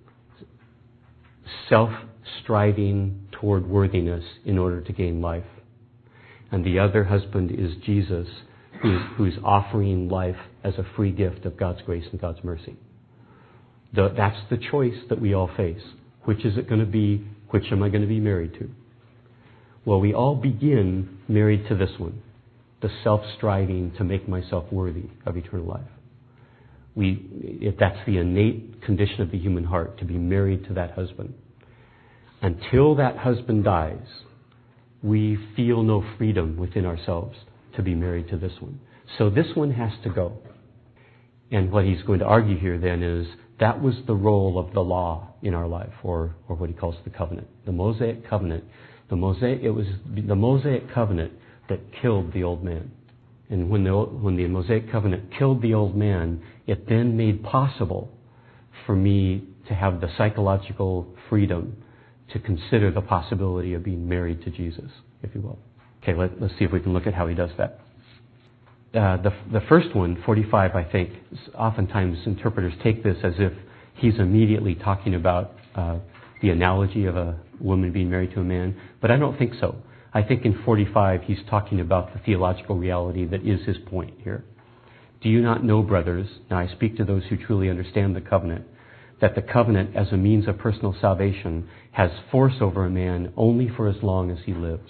self-striving toward worthiness in order to gain life. And the other husband is Jesus, who's, who's offering life as a free gift of God's grace and God's mercy. The, that's the choice that we all face. Which is it going to be? Which am I going to be married to? Well, we all begin married to this one, the self-striving to make myself worthy of eternal life. We, if that's the innate condition of the human heart, to be married to that husband. Until that husband dies, we feel no freedom within ourselves to be married to this one. So this one has to go. And what he's going to argue here then is that was the role of the law in our life, or, or what he calls the covenant. The Mosaic covenant. The Mosaic, it was the Mosaic covenant that killed the old man. And when the, when the Mosaic covenant killed the old man, it then made possible for me to have the psychological freedom to consider the possibility of being married to Jesus, if you will. Okay, let, let's see if we can look at how he does that. Uh, the, the first one, forty-five, I think, oftentimes interpreters take this as if he's immediately talking about uh, the analogy of a woman being married to a man, but I don't think so. I think in forty-five he's talking about the theological reality that is his point here. Do you not know, brothers, now I speak to those who truly understand the covenant, that the covenant as a means of personal salvation has force over a man only for as long as he lives?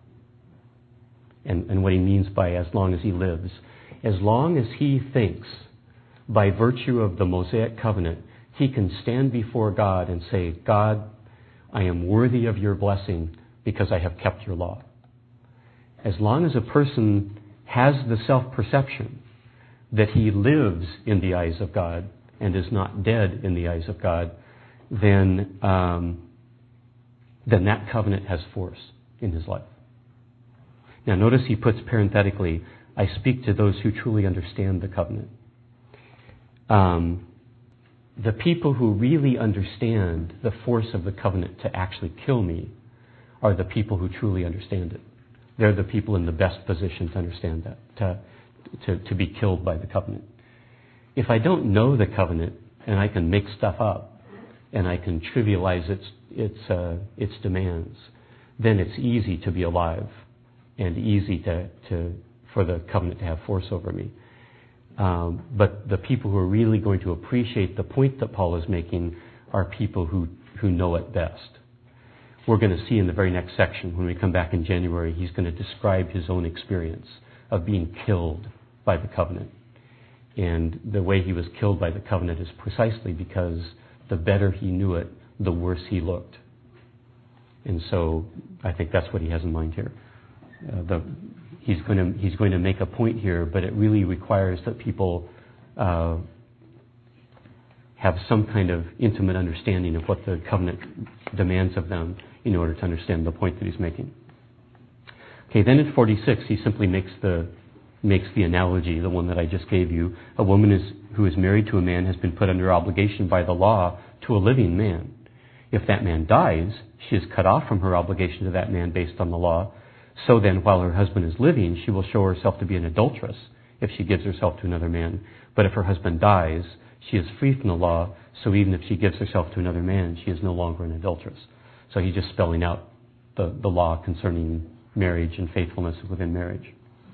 And, and what he means by as long as he lives. As long as he thinks, by virtue of the Mosaic covenant, he can stand before God and say, God, I am worthy of your blessing because I have kept your law. As long as a person has the self-perception that he lives in the eyes of God and is not dead in the eyes of God, then, um, then that covenant has force in his life. Now notice he puts parenthetically, I speak to those who truly understand the covenant. Um, the people who really understand the force of the covenant to actually kill me are the people who truly understand it. They're the people in the best position to understand that, to, to, to be killed by the covenant. If I don't know the covenant and I can make stuff up and I can trivialize its, its, uh, its demands, then it's easy to be alive and easy to, to, for the covenant to have force over me. Um, but the people who are really going to appreciate the point that Paul is making are people who, who know it best. We're going to see in the very next section, when we come back in January, he's going to describe his own experience of being killed by the covenant. And the way he was killed by the covenant is precisely because the better he knew it, the worse he looked. And so I think that's what he has in mind here. Uh, the, he's going to he's going to make a point here, but it really requires that people uh, have some kind of intimate understanding of what the covenant demands of them in order to understand the point that he's making. Okay, then in forty-six, he simply makes the makes the analogy, the one that I just gave you. A woman is, who is married to a man has been put under obligation by the law to a living man. If that man dies, she is cut off from her obligation to that man based on the law. So then, while her husband is living, she will show herself to be an adulteress if she gives herself to another man. But if her husband dies, she is free from the law, so even if she gives herself to another man, she is no longer an adulteress. So he's just spelling out the, the law concerning marriage and faithfulness within marriage.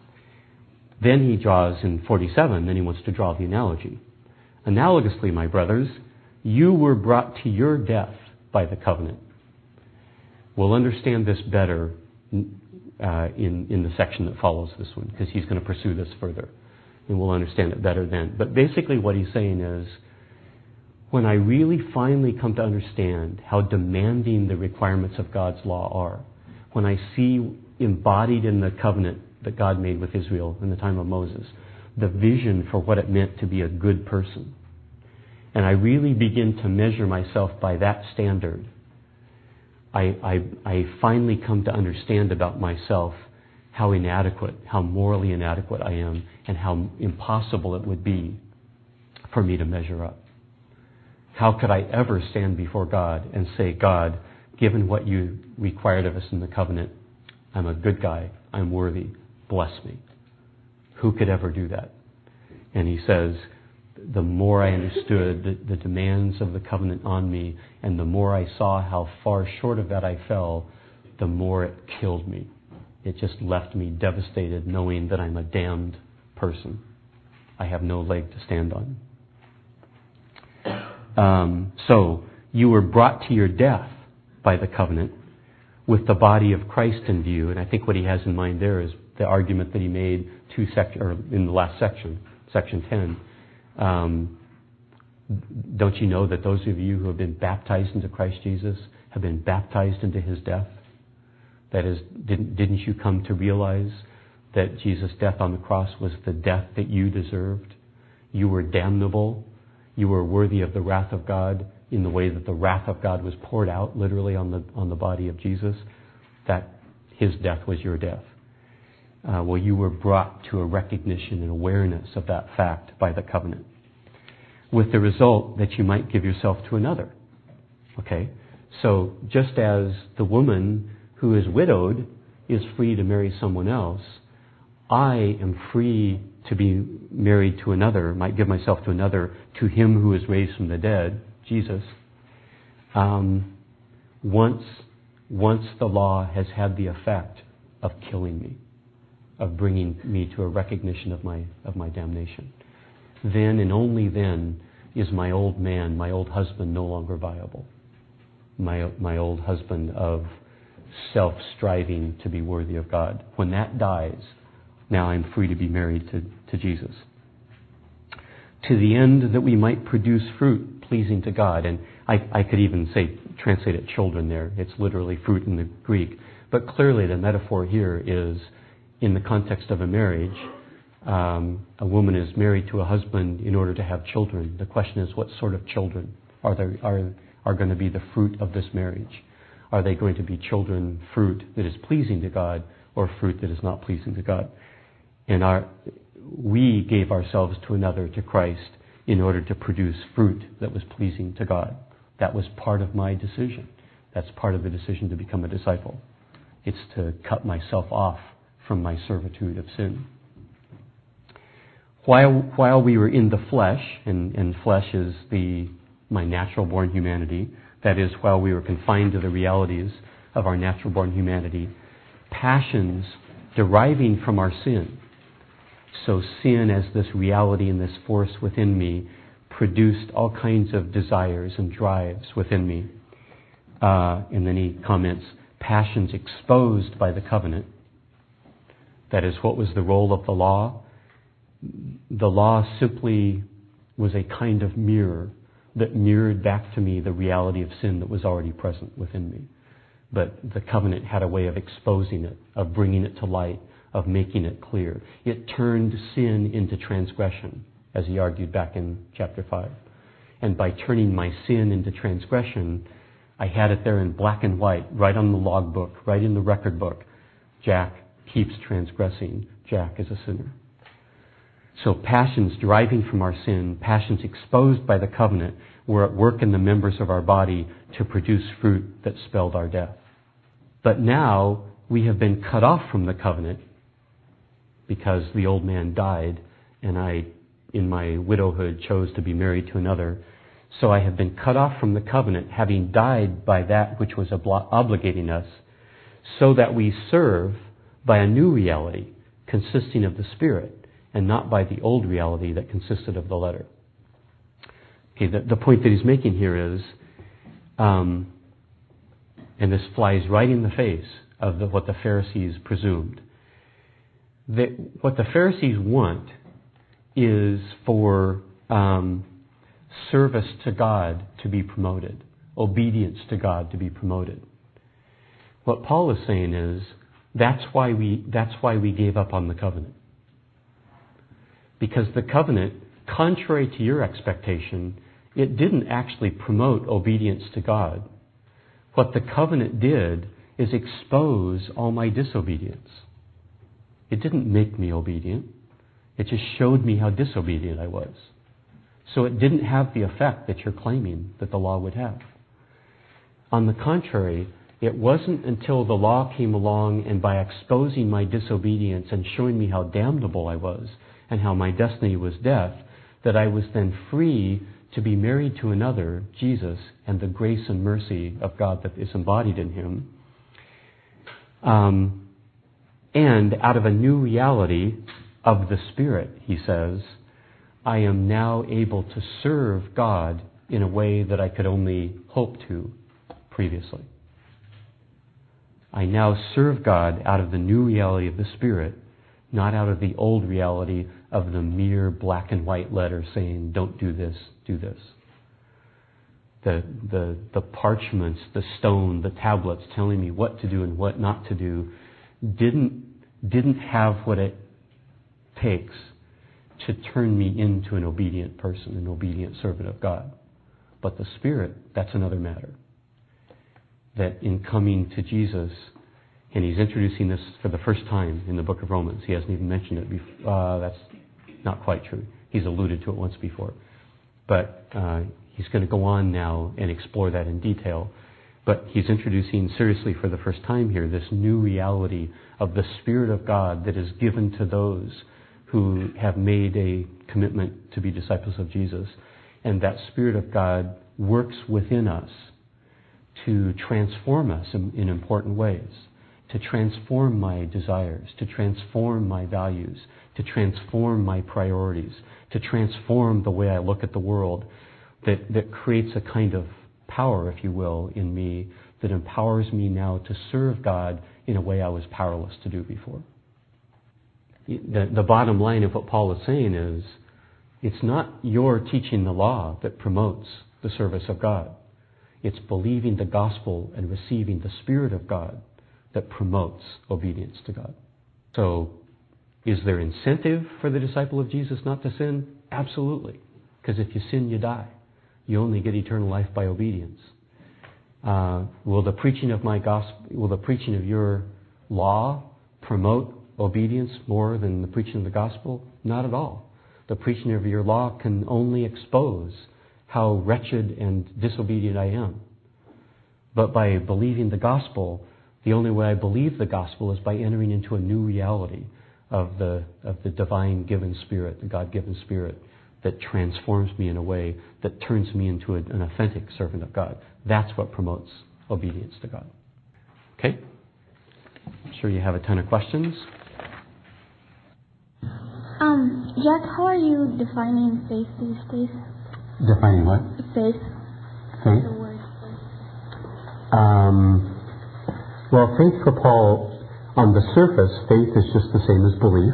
Then he draws in forty-seven, then he wants to draw the analogy. Analogously, my brothers, you were brought to your death by the covenant. We'll understand this better uh, in, in the section that follows this one, because he's going to pursue this further. And we'll understand it better then. But basically what he's saying is, when I really finally come to understand how demanding the requirements of God's law are, when I see embodied in the covenant that God made with Israel in the time of Moses, the vision for what it meant to be a good person, and I really begin to measure myself by that standard, I, I, I finally come to understand about myself how inadequate, how morally inadequate I am, and how impossible it would be for me to measure up. How could I ever stand before God and say, God, given what you required of us in the covenant, I'm a good guy, I'm worthy, bless me. Who could ever do that? And he says, the more I understood the, the demands of the covenant on me, and the more I saw how far short of that I fell, the more it killed me. It just left me devastated, knowing that I'm a damned person. I have no leg to stand on. Um, so, you were brought to your death by the covenant with the body of Christ in view. And I think what he has in mind there is the argument that he made two sec- or in the last section, section ten. Um, don't you know that those of you who have been baptized into Christ Jesus have been baptized into his death? That is, didn't, didn't you come to realize that Jesus' death on the cross was the death that you deserved? You were damnable. You were worthy of the wrath of God in the way that the wrath of God was poured out literally on the on the body of Jesus. That his death was your death. Uh, well, you were brought to a recognition and awareness of that fact by the covenant, with the result that you might give yourself to another. Okay? So just as the woman who is widowed is free to marry someone else, I am free to be married to another, might give myself to another, to him who is raised from the dead, Jesus, um, once, once the law has had the effect of killing me, of bringing me to a recognition of my, of my damnation. Then and only then is my old man, my old husband, no longer viable. My, my old husband of self-striving to be worthy of God. When that dies, now I'm free to be married to, to Jesus. To the end that we might produce fruit pleasing to God. And I, I could even say, translate it children there. It's literally fruit in the Greek. But clearly the metaphor here is, in the context of a marriage, um, a woman is married to a husband in order to have children. The question is, what sort of children are there, are, are going to be the fruit of this marriage? Are they going to be children, fruit that is pleasing to God, or fruit that is not pleasing to God? And our, we gave ourselves to another, to Christ, in order to produce fruit that was pleasing to God. That was part of my decision. That's part of the decision to become a disciple. It's to cut myself off from my servitude of sin. While, while we were in the flesh, and, and flesh is the my natural-born humanity, that is, while we were confined to the realities of our natural-born humanity, passions deriving from our sin, so sin as this reality and this force within me, produced all kinds of desires and drives within me. Uh, and then he comments, passions exposed by the covenant. That is, what was the role of the law? The law simply was a kind of mirror that mirrored back to me the reality of sin that was already present within me. But the covenant had a way of exposing it, of bringing it to light, of making it clear. It turned sin into transgression, as he argued back in chapter five. And by turning my sin into transgression, I had it there in black and white, right on the log book, right in the record book. Jack keeps transgressing. Jack is a sinner. So passions deriving from our sin, passions exposed by the covenant, were at work in the members of our body to produce fruit that spelled our death. But now we have been cut off from the covenant because the old man died and I, in my widowhood, chose to be married to another. So I have been cut off from the covenant, having died by that which was obli- obligating us, so that we serve by a new reality consisting of the Spirit, and not by the old reality that consisted of the letter. Okay, the, the point that he's making here is, um, and this flies right in the face of the, what the Pharisees presumed, that what the Pharisees want is for um, service to God to be promoted, obedience to God to be promoted. What Paul is saying is, that's why we that's why we gave up on the covenant. Because the covenant, contrary to your expectation, it didn't actually promote obedience to God. What the covenant did is expose all my disobedience. It didn't make me obedient. It just showed me how disobedient I was. So it didn't have the effect that you're claiming that the law would have. On the contrary, it wasn't until the law came along and by exposing my disobedience and showing me how damnable I was and how my destiny was death, that I was then free to be married to another, Jesus, and the grace and mercy of God that is embodied in him. Um, and out of a new reality of the Spirit, he says, I am now able to serve God in a way that I could only hope to previously. I now serve God out of the new reality of the Spirit, not out of the old reality of the mere black and white letter saying, don't do this, do this. the, the, the parchments, the stone, the tablets telling me what to do and what not to do didn't, didn't have what it takes to turn me into an obedient person, an obedient servant of God. But the Spirit, that's another matter. That in coming to Jesus, and he's introducing this for the first time in the book of Romans. He hasn't even mentioned it before. Uh, that's not quite true. He's alluded to it once before. But uh, he's going to go on now and explore that in detail. But he's introducing seriously for the first time here this new reality of the Spirit of God that is given to those who have made a commitment to be disciples of Jesus. And that Spirit of God works within us to transform us in, in important ways, to transform my desires, to transform my values, to transform my priorities, to transform the way I look at the world, that, that creates a kind of power, if you will, in me that empowers me now to serve God in a way I was powerless to do before. The, the bottom line of what Paul is saying is, it's not your teaching the law that promotes the service of God. It's believing the gospel and receiving the Spirit of God that promotes obedience to God. So, is there incentive for the disciple of Jesus not to sin? Absolutely. Because if you sin, you die. You only get eternal life by obedience. Uh, will the preaching of my gospel, will the preaching of your law promote obedience more than the preaching of the gospel? Not at all. The preaching of your law can only expose how wretched and disobedient I am. But by believing the gospel, the only way I believe the gospel is by entering into a new reality of the of the divine given Spirit, the God-given Spirit, that transforms me in a way that turns me into a, an authentic servant of God. That's what promotes obedience to God. Okay? I'm sure you have a ton of questions.
Um, Jack, how are you defining faith these days?
Defining what?
Faith.
Faith?
The word faith.
Um, well, faith for Paul, on the surface, faith is just the same as belief.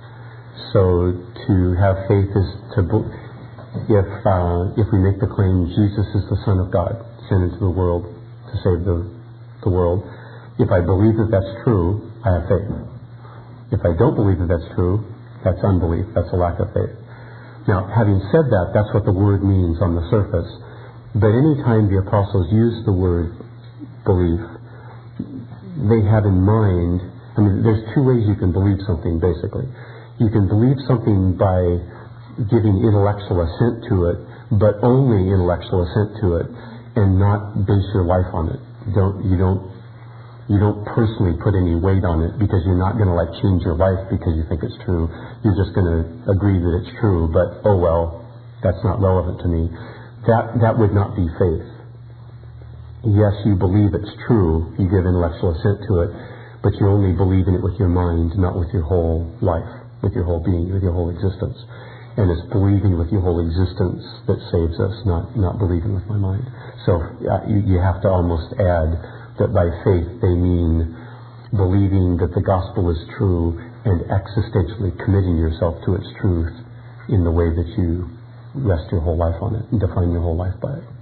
So to have faith is to, be- if uh, if we make the claim Jesus is the Son of God, sent into the world to save the the world, if I believe that that's true, I have faith. If I don't believe that that's true, that's unbelief. That's a lack of faith. Now, having said that, that's what the word means on the surface. But any time the apostles use the word belief, they have in mind, I mean, there's two ways you can believe something, basically. You can believe something by giving intellectual assent to it, but only intellectual assent to it, and not base your life on it. Don't, you don't You don't personally put any weight on it because you're not going to like change your life because you think it's true. You're just going to agree that it's true, but oh well, that's not relevant to me. That that would not be faith. Yes, you believe it's true. You give intellectual assent to it, but you only believe in it with your mind, not with your whole life, with your whole being, with your whole existence. And it's believing with your whole existence that saves us, not not believing with my mind. So uh, you, you have to almost add that by faith they mean believing that the gospel is true and existentially committing yourself to its truth in the way that you rest your whole life on it and define your whole life by it.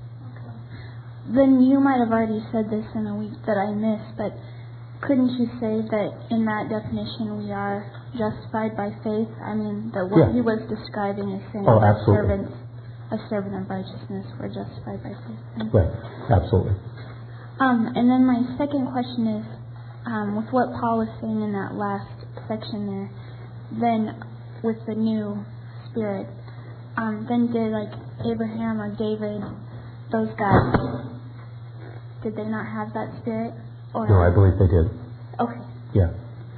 Then you might have already said this in a week that I missed, but couldn't you say that in that definition we are justified by faith? I mean, that what
yeah.
he was describing is saying
oh,
that
absolutely.
servants, a servant of righteousness, were justified by faith.
Right, absolutely.
Um, and then my second question is, um, with what Paul was saying in that last section there, then with the new Spirit, um, then did like Abraham or David, those guys, did they not have that Spirit? Or
no, I believe they did.
Okay.
Yeah.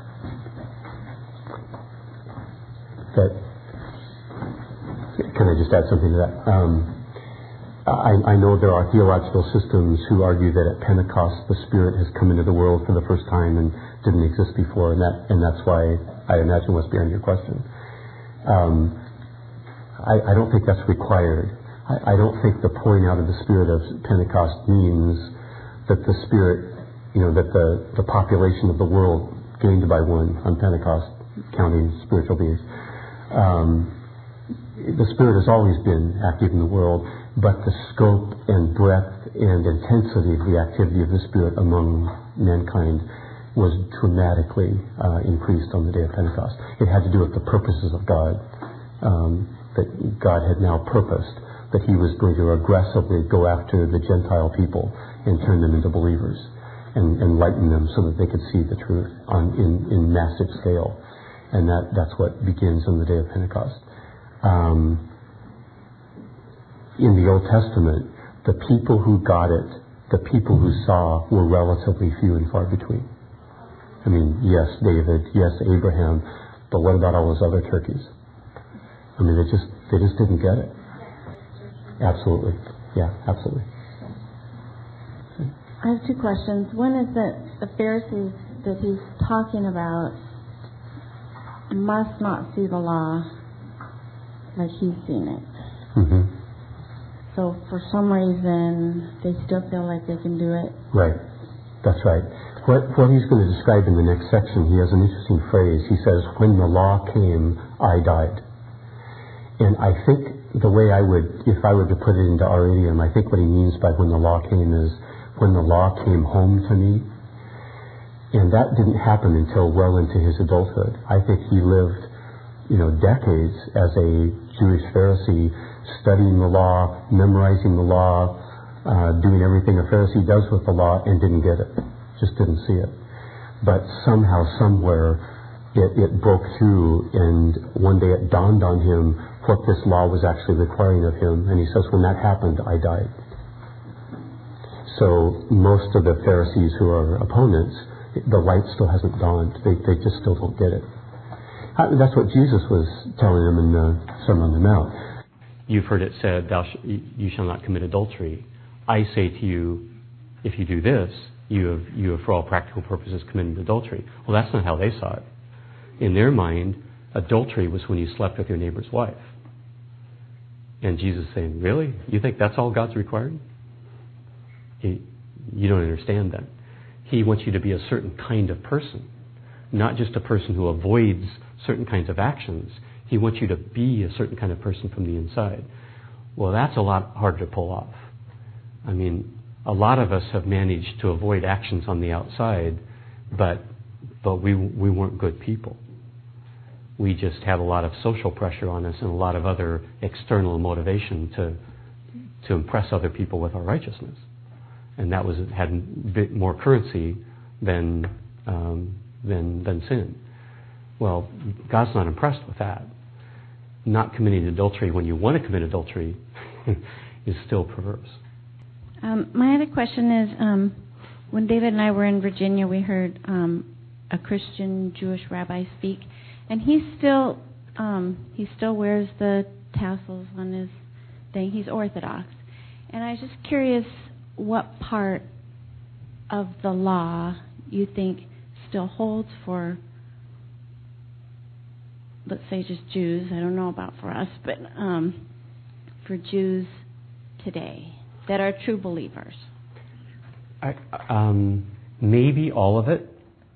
But, can I just add something to that? Um, I, I know there are theological systems who argue that at Pentecost the Spirit has come into the world for the first time and didn't exist before, and that and that's why I imagine what's behind your question. Um, I, I don't think that's required. I, I don't think the pouring out of the Spirit of Pentecost means that the Spirit, you know, that the, the population of the world gained by one on Pentecost, counting spiritual beings. Um, the Spirit has always been active in the world.
but the scope and breadth and intensity of the activity of the Spirit among mankind was dramatically uh, increased on the day of Pentecost. It had to do with the purposes of God, um, that God had now purposed that he was going to aggressively go after the Gentile people and turn them into believers and enlighten them so that they could see the truth on in, in massive scale. And that, that's what begins on the day of Pentecost. Um, in the Old Testament, the people who got it, the people who saw, were relatively few and far between. I mean, yes, David, yes, Abraham, but what about all those other turkeys? I mean, they just they just didn't get it. Absolutely. Yeah, absolutely.
I have two questions. One is that the Pharisees that he's talking about must not see the law like he's seen it.
Mm-hmm.
So for some reason, they still feel like they can do it.
Right. That's right. What, what he's going to describe in the next section, he has an interesting phrase. He says, when the law came, I died. And I think the way I would, if I were to put it into our idiom, I think what he means by when the law came is when the law came home to me. And that didn't happen until well into his adulthood. I think he lived, you know, decades as a Jewish Pharisee, studying the law, memorizing the law, uh, doing everything a Pharisee does with the law, and didn't get it. Just didn't see it. But somehow, somewhere, it, it broke through, and one day it dawned on him what this law was actually requiring of him. And he says, when that happened, I died. So most of the Pharisees who are opponents, the light still hasn't dawned. They, they just still don't get it. That's what Jesus was telling them in the Sermon on the Mount.
You've heard it said, Thou sh- you shall not commit adultery. I say to you, if you do this, you have, you have for all practical purposes committed adultery. Well, that's not how they saw it. In their mind, adultery was when you slept with your neighbor's wife. And Jesus is saying, really? You think that's all God's required? You, you don't understand that. He wants you to be a certain kind of person, not just a person who avoids certain kinds of actions. He wants you to be a certain kind of person from the inside. Well, that's a lot harder to pull off. I mean, a lot of us have managed to avoid actions on the outside, but but we we weren't good people. We just had a lot of social pressure on us and a lot of other external motivation to to impress other people with our righteousness, and that was had a bit more currency than um, than than sin. Well, God's not impressed with that. Not committing adultery when you want to commit adultery is still perverse.
Um, my other question is, um, when David and I were in Virginia, we heard um, a Christian Jewish rabbi speak, and he still um, he still wears the tassels on his thing. He's Orthodox, and I was just curious what part of the law you think still holds for, let's say, just Jews. I don't know about for us, but um, for Jews today that are true believers.
I, um, maybe all of it.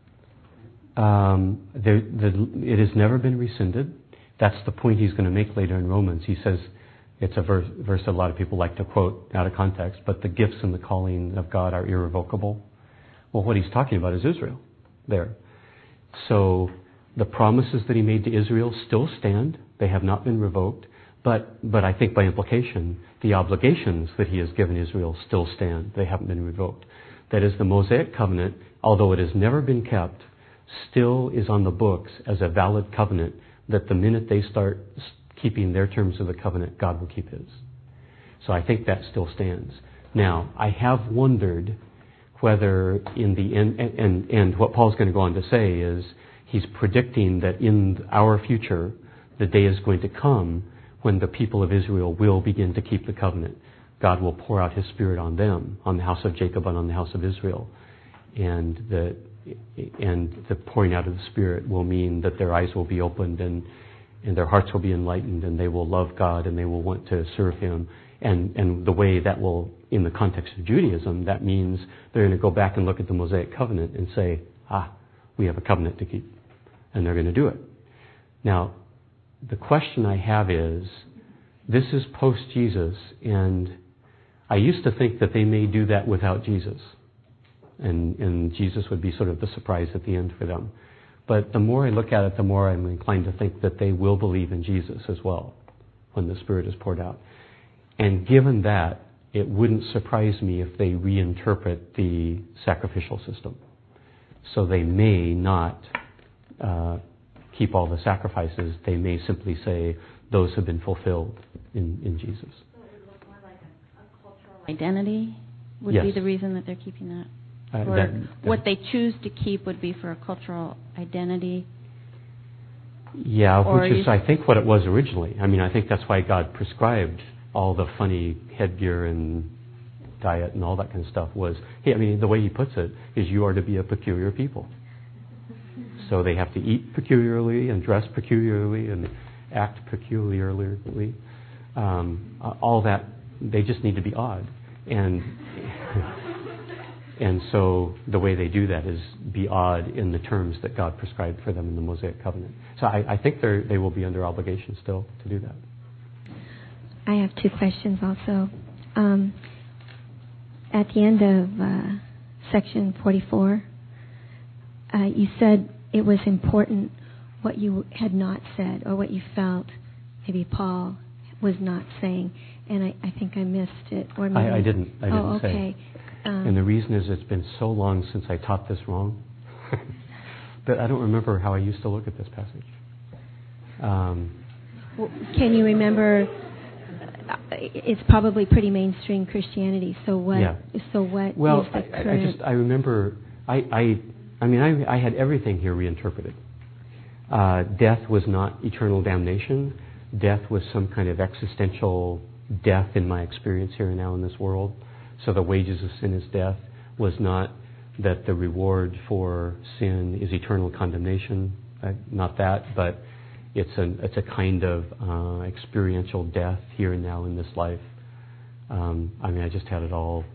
Um, there, the, it has never been rescinded. That's the point he's going to make later in Romans. He says, it's a verse, verse that a lot of people like to quote out of context, but the gifts and the calling of God are irrevocable. Well, what he's talking about is Israel there. So the promises that he made to Israel still stand. They have not been revoked. But but I think by implication, the obligations that he has given Israel still stand. They haven't been revoked. That is, the Mosaic covenant, although it has never been kept, still is on the books as a valid covenant that the minute they start keeping their terms of the covenant, God will keep his. So I think that still stands. Now, I have wondered whether in the end, and, and, and what Paul's going to go on to say is he's predicting that in our future, the day is going to come when the people of Israel will begin to keep the covenant. God will pour out his Spirit on them, on the house of Jacob and on the house of Israel. And the and the pouring out of the Spirit will mean that their eyes will be opened and, and their hearts will be enlightened and they will love God and they will want to serve him. And, and the way that will, in the context of Judaism, that means they're going to go back and look at the Mosaic covenant and say, ah, we have a covenant to keep. And they're going to do it. Now, the question I have is, this is post-Jesus, and I used to think that they may do that without Jesus, and, and Jesus would be sort of the surprise at the end for them. But the more I look at it, the more I'm inclined to think that they will believe in Jesus as well when the Spirit is poured out. And given that, it wouldn't surprise me if they reinterpret the sacrificial system. So they may not uh, keep all the sacrifices. They may simply say those have been fulfilled in, in Jesus.
So it would look more like a, a cultural identity would
Yes.
be the reason that they're keeping that?
Uh,
or
that, that,
what they choose to keep would be for a cultural identity?
Yeah,
Or
which is,
you-
I think, what it was originally. I mean, I think that's why God prescribed all the funny headgear and diet and all that kind of stuff was, hey, I mean, the way he puts it is you are to be a peculiar people. So they have to eat peculiarly and dress peculiarly and act peculiarly. Um, all that, they just need to be odd. And and so the way they do that is be odd in the terms that God prescribed for them in the Mosaic Covenant. So I, I think they they will be under obligation still to do that.
I have two questions also. Um, at the end of uh, section forty-four, uh, you said it was important what you had not said or what you felt maybe Paul was not saying, and I, I think I missed it. Or maybe,
I, I didn't. I didn't
oh,
say.
okay. Um,
And the reason is it's been so long since I taught this wrong that I don't remember how I used to look at this passage. Um,
well, can you remember? Uh, it's probably pretty mainstream Christianity. So what?
Yeah.
So what?
Well,
is the
I,
current?
I just I remember I I, I mean I, I had everything here reinterpreted. Uh, death was not eternal damnation. Death was some kind of existential death in my experience here and now in this world. So the wages of sin is death was not that the reward for sin is eternal condemnation. Uh, not that, but it's a it's a kind of uh, experiential death here and now in this life. Um, I mean, I just had it all.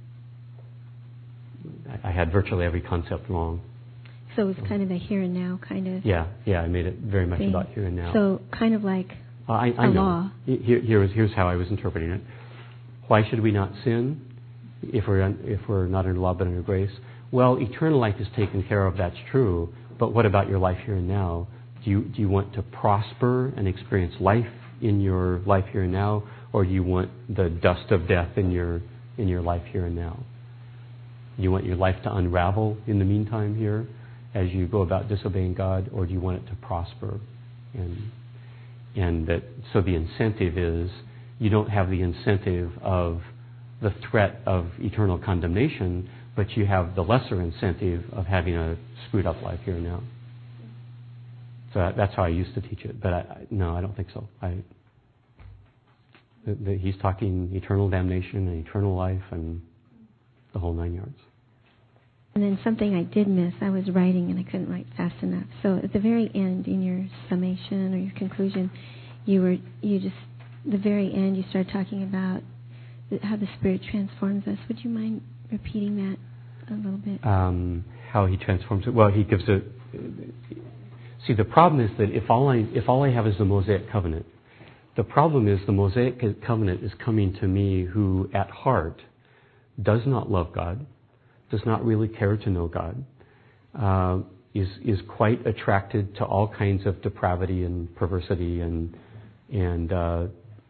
I had virtually every concept wrong.
So it's kind of a here and now kind of.
Yeah, yeah, I made it very much
thing.
about here and now.
So kind of like
Uh, I, I
a
know.
law.
Here, here is, here's how I was interpreting it. Why should we not sin if we're un, if we're not under law but under grace? Well, eternal life is taken care of. That's true. But what about your life here and now? Do you do you want to prosper and experience life in your life here and now, or do you want the dust of death in your in your life here and now? You want your life to unravel in the meantime here as you go about disobeying God, or do you want it to prosper? And and that so the incentive is you don't have the incentive of the threat of eternal condemnation, but you have the lesser incentive of having a screwed up life here and now. So that, that's how I used to teach it. But I, I, no, I don't think so. I, the, the, he's talking eternal damnation and eternal life and the whole nine yards.
And then something I did miss, I was writing and I couldn't write fast enough. So at the very end, in your summation or your conclusion, you were you just the very end you started talking about the, how the Spirit transforms us. Would you mind repeating that a little bit?
Um, how he transforms it. Well, he gives a. See, the problem is that if all I if all I have is the Mosaic covenant, the problem is the Mosaic covenant is coming to me who, at heart, does not love God, does not really care to know God, uh, is is quite attracted to all kinds of depravity and perversity and and uh,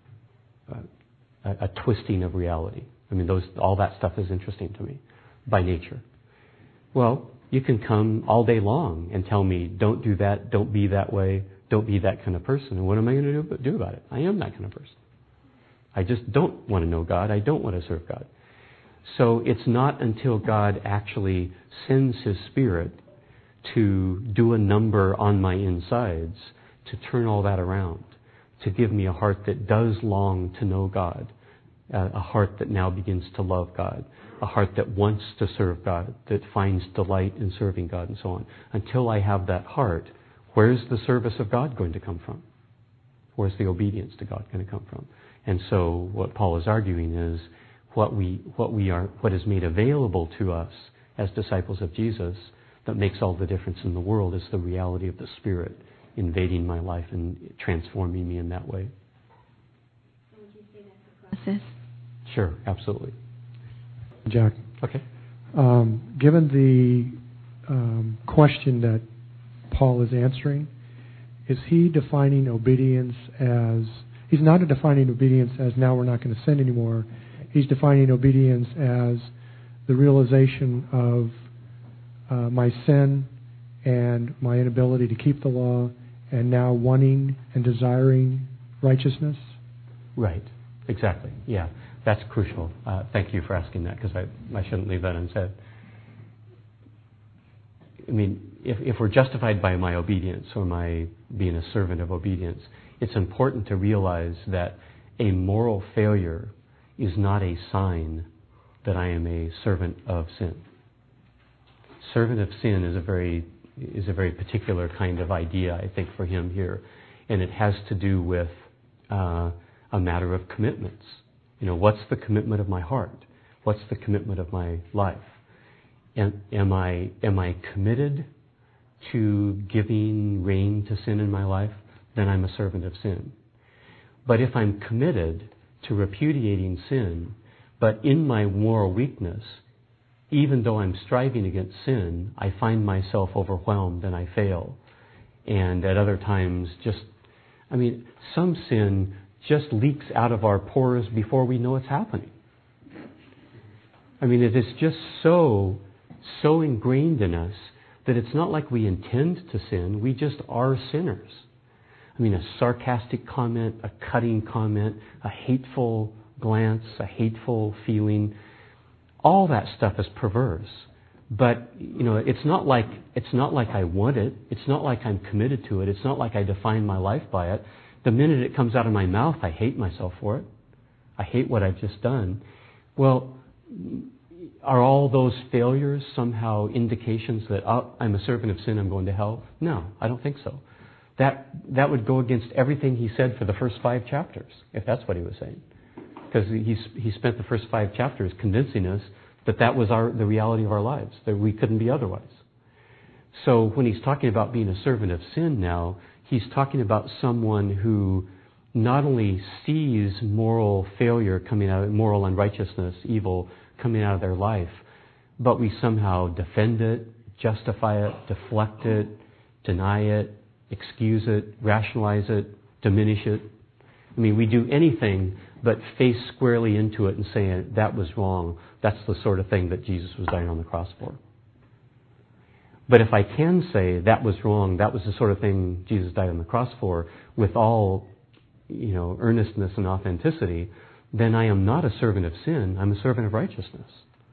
a, a twisting of reality. I mean, those all that stuff is interesting to me by nature. Well, you can come all day long and tell me, don't do that, don't be that way, don't be that kind of person. And what am I going to do, do about it? I am that kind of person. I just don't want to know God. I don't want to serve God. So it's not until God actually sends His Spirit to do a number on my insides to turn all that around, to give me a heart that does long to know God, a heart that now begins to love God, a heart that wants to serve God, that finds delight in serving God, and so on. Until I have that heart, where's the service of God going to come from? Where's the obedience to God going to come from? And so what Paul is arguing is what we what we are what is made available to us as disciples of Jesus that makes all the difference in the world is the reality of the Spirit invading my life and transforming me in that way.
process.
Sure, absolutely.
Jack.
Okay.
Um, given the um, question that Paul is answering, is he defining obedience as, he's not defining obedience as now we're not going to sin anymore. He's defining obedience as the realization of uh, my sin and my inability to keep the law, and now wanting and desiring righteousness?
Right, exactly, yeah. That's crucial. Uh, thank you for asking that, because I, I shouldn't leave that unsaid. I mean, if, if we're justified by my obedience or my being a servant of obedience, it's important to realize that a moral failure is not a sign that I am a servant of sin. Servant of sin is a very is a very particular kind of idea, I think, for him here, and it has to do with uh, a matter of commitments. You know, what's the commitment of my heart? What's the commitment of my life? Am, am I am I committed to giving rein to sin in my life? Then I'm a servant of sin. But if I'm committed to repudiating sin, but in my moral weakness, even though I'm striving against sin, I find myself overwhelmed and I fail. And at other times, just, I mean, some sin just leaks out of our pores before we know it's happening. I mean, it is just so, so ingrained in us that it's not like we intend to sin, we just are sinners. I mean, a sarcastic comment, a cutting comment, a hateful glance, a hateful feeling, all that stuff is perverse. But, you know, it's not like it's not like I want it. It's not like I'm committed to it. It's not like I define my life by it. The minute it comes out of my mouth, I hate myself for it. I hate what I've just done. Well, are all those failures somehow indications that oh, I'm a servant of sin, I'm going to hell? No, I don't think so. That that would go against everything he said for the first five chapters, if that's what he was saying. Because he he spent the first five chapters convincing us that that was our the reality of our lives, that we couldn't be otherwise. So when he's talking about being a servant of sin now, he's talking about someone who not only sees moral failure coming out, moral unrighteousness, evil coming out of their life, but we somehow defend it, justify it, deflect it, deny it, excuse it, rationalize it, diminish it. I mean, we do anything but face squarely into it and say that was wrong. That's the sort of thing that Jesus was dying on the cross for. But if I can say that was wrong, that was the sort of thing Jesus died on the cross for, with all, you know, earnestness and authenticity, then I am not a servant of sin, I'm a servant of righteousness.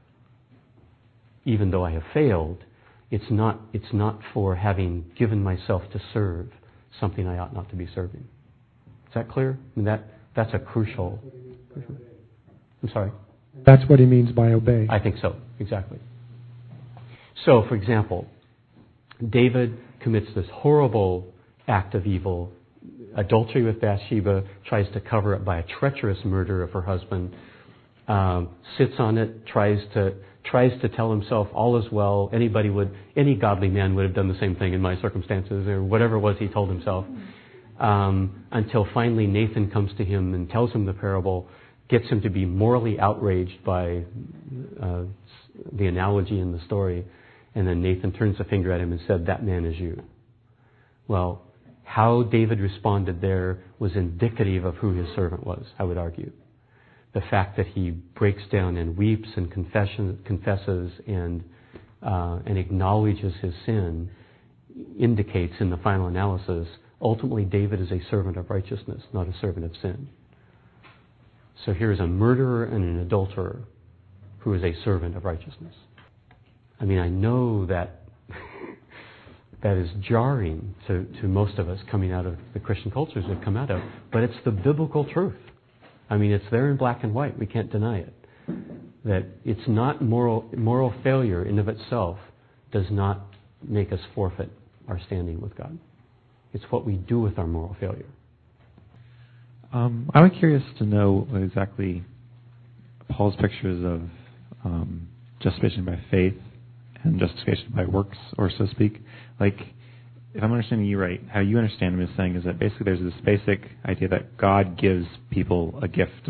Even though I have failed, it's not it's not for having given myself to serve something I ought not to be serving. Is that clear? I mean, that that's a crucial. I'm sorry?
That's what he means by obey.
I think so, exactly. So, for example, David commits this horrible act of evil, adultery with Bathsheba, tries to cover it by a treacherous murder of her husband, um, sits on it, tries to tries to tell himself all is well. Anybody would, any godly man would have done the same thing in my circumstances, or whatever it was he told himself. Um, until finally Nathan comes to him and tells him the parable, gets him to be morally outraged by uh, the analogy in the story, and then Nathan turns the finger at him and said, "That man is you." Well, how David responded there was indicative of who his servant was, I would argue. The fact that he breaks down and weeps and confession, confesses and uh, and acknowledges his sin indicates in the final analysis, ultimately David is a servant of righteousness, not a servant of sin. So here is a murderer and an adulterer who is a servant of righteousness. I mean, I know that that is jarring to, to most of us coming out of the Christian cultures we've come out of, but it's the biblical truth. I mean, it's there in black and white. We can't deny it. That it's not moral moral failure in of itself does not make us forfeit our standing with God. It's what we do with our moral failure.
Um, I was curious to know exactly Paul's pictures of um, justification by faith and justification by works, or so to speak. Like, if I'm understanding you right, how you understand him as saying is that basically there's this basic idea that God gives people a gift of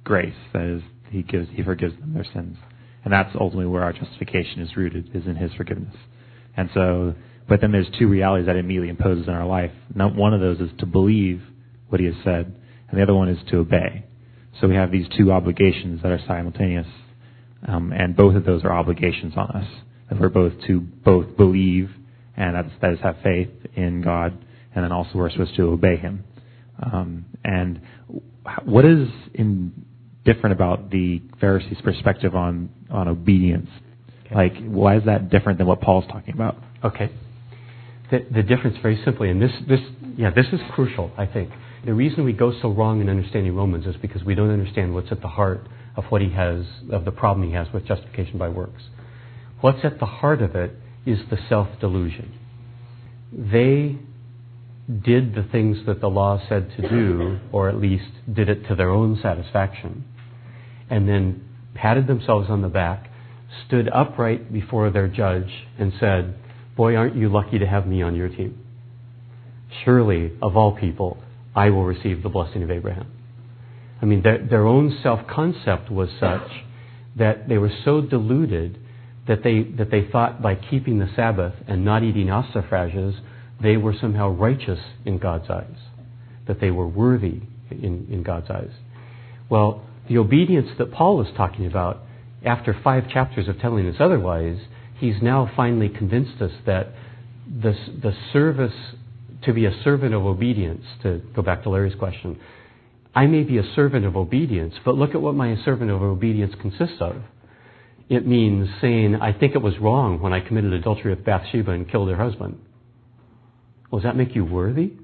grace. That is, he gives, he forgives them their sins. And that's ultimately where our justification is rooted, is in his forgiveness. And so, but then there's two realities that it immediately imposes in our life. Now, one of those is to believe what he has said, and the other one is to obey. So we have these two obligations that are simultaneous, um, and both of those are obligations on us. That we're both to both believe, and that's, that is have faith in God, and then also we're supposed to obey him. Um, and what is in different about the Pharisees' perspective on, on obedience? Okay. Like, why is that different than what Paul's talking about?
Okay. The, the difference, very simply, and this, this, yeah, this is crucial, I think. The reason we go so wrong in understanding Romans is because we don't understand what's at the heart of what he has, of the problem he has with justification by works. What's at the heart of it is the self-delusion. They did the things that the law said to do, or at least did it to their own satisfaction, and then patted themselves on the back, stood upright before their judge, and said, "Boy, aren't you lucky to have me on your team. Surely, of all people, I will receive the blessing of Abraham." I mean, their, their own self-concept was such that they were so deluded that they that they thought by keeping the Sabbath and not eating ossifrages, they were somehow righteous in God's eyes, that they were worthy in, in God's eyes. Well, the obedience that Paul is talking about, after five chapters of telling us otherwise, he's now finally convinced us that the, the service, to be a servant of obedience, to go back to Larry's question, I may be a servant of obedience, but look at what my servant of obedience consists of. It means saying, I think it was wrong when I committed adultery with Bathsheba and killed her husband. Well, does that make you worthy?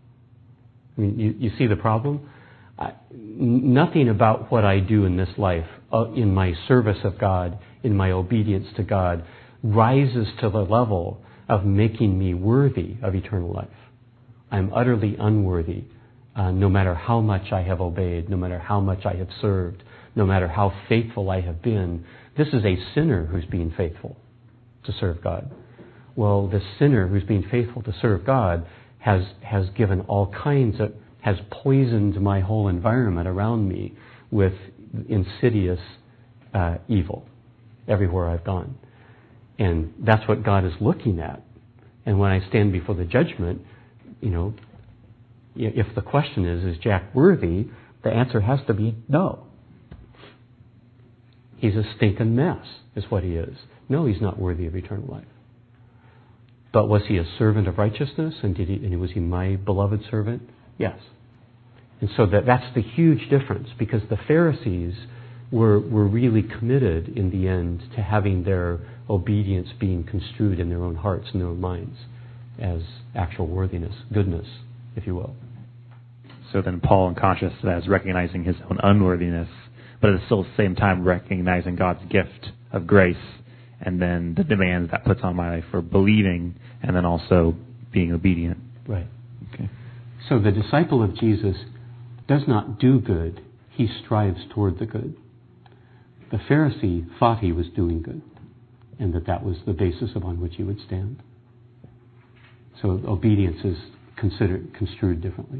I mean, you, you see the problem? I, nothing about what I do in this life, uh, in my service of God, in my obedience to God, rises to the level of making me worthy of eternal life. I'm utterly unworthy, uh, no matter how much I have obeyed, no matter how much I have served, no matter how faithful I have been. This is a sinner who's being faithful to serve God. Well, the sinner who's being faithful to serve God has has given all kinds of, has poisoned my whole environment around me with insidious uh, evil everywhere I've gone. And that's what God is looking at. And when I stand before the judgment, you know, if the question is, is Jack worthy? The answer has to be no. He's a stinking mess, is what he is. No, he's not worthy of eternal life. But was he a servant of righteousness? And did he, and was he my beloved servant? Yes. And so that, that's the huge difference, because the Pharisees were, were really committed in the end to having their obedience being construed in their own hearts and their own minds as actual worthiness, goodness, if you will.
So then Paul, in contrast to that, is recognizing his own unworthiness, but at the same time recognizing God's gift of grace, and then the demands that puts on my life for believing, and then also being obedient.
Right.
Okay.
So the disciple of Jesus does not do good, he strives toward the good. The Pharisee thought he was doing good, and that that was the basis upon which he would stand. So obedience is considered construed differently.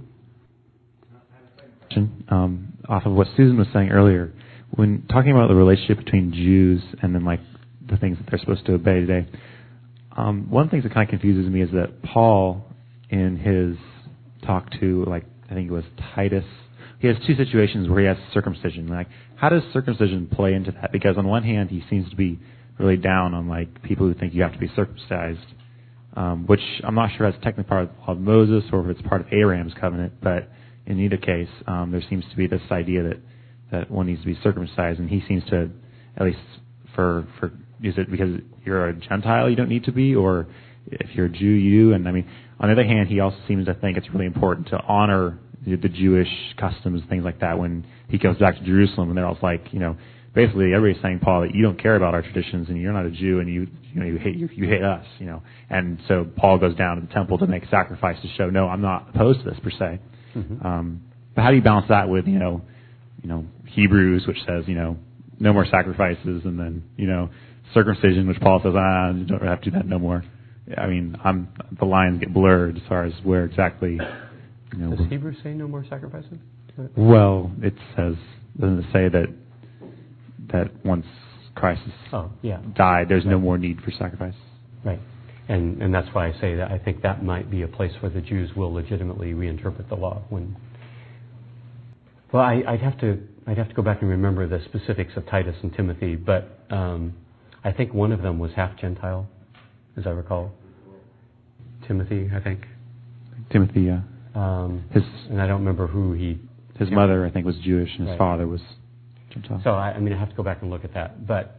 Um, off of what Susan was saying earlier, when talking about the relationship between Jews and then like the things that they're supposed to obey today, um, one of the things that kind of confuses me is that Paul, in his talk to, like, I think it was Titus, he has two situations where he has circumcision. Like, how does circumcision play into that? Because on one hand, he seems to be really down on like people who think you have to be circumcised, um, which I'm not sure that's technically part of the law of Moses or if it's part of Abraham's covenant, but in either case, um, there seems to be this idea that, that one needs to be circumcised, and he seems to, at least for, for, is it because you're a Gentile you don't need to be, or if you're a Jew, you do? And I mean, on the other hand, he also seems to think it's really important to honor the, the Jewish customs, things like that, when he goes back to Jerusalem, and they're all like, you know, basically everybody's saying, Paul, that you don't care about our traditions, and you're not a Jew, and you, you know, you hate, you, you hate us, you know. And so Paul goes down to the temple to make a sacrifice to show, no, I'm not opposed to this per se. Mm-hmm. Um, but how do you balance that with, you know, you know, Hebrews, which says, you know, no more sacrifices, and then, you know, circumcision, which Paul says, ah, you don't have to do that no more. I mean, I'm, the lines get blurred as far as where exactly, you know.
Does Hebrews say no more sacrifices?
Well, it says, Doesn't it say that that once Christ has
oh, yeah.
died, there's
right.
no more need for sacrifice?
Right. And and that's why I say that I think that might be a place where the Jews will legitimately reinterpret the law. When, well, I, I'd have to I'd have to go back and remember the specifics of Titus and Timothy, but um, I think one of them was half Gentile, as I recall. Timothy, I think.
Timothy, yeah.
Um,
his
and I don't remember who he.
His mother, I think, was Jewish, and his
right.
father was Gentile.
So I, I mean, I have to go back and look at that. But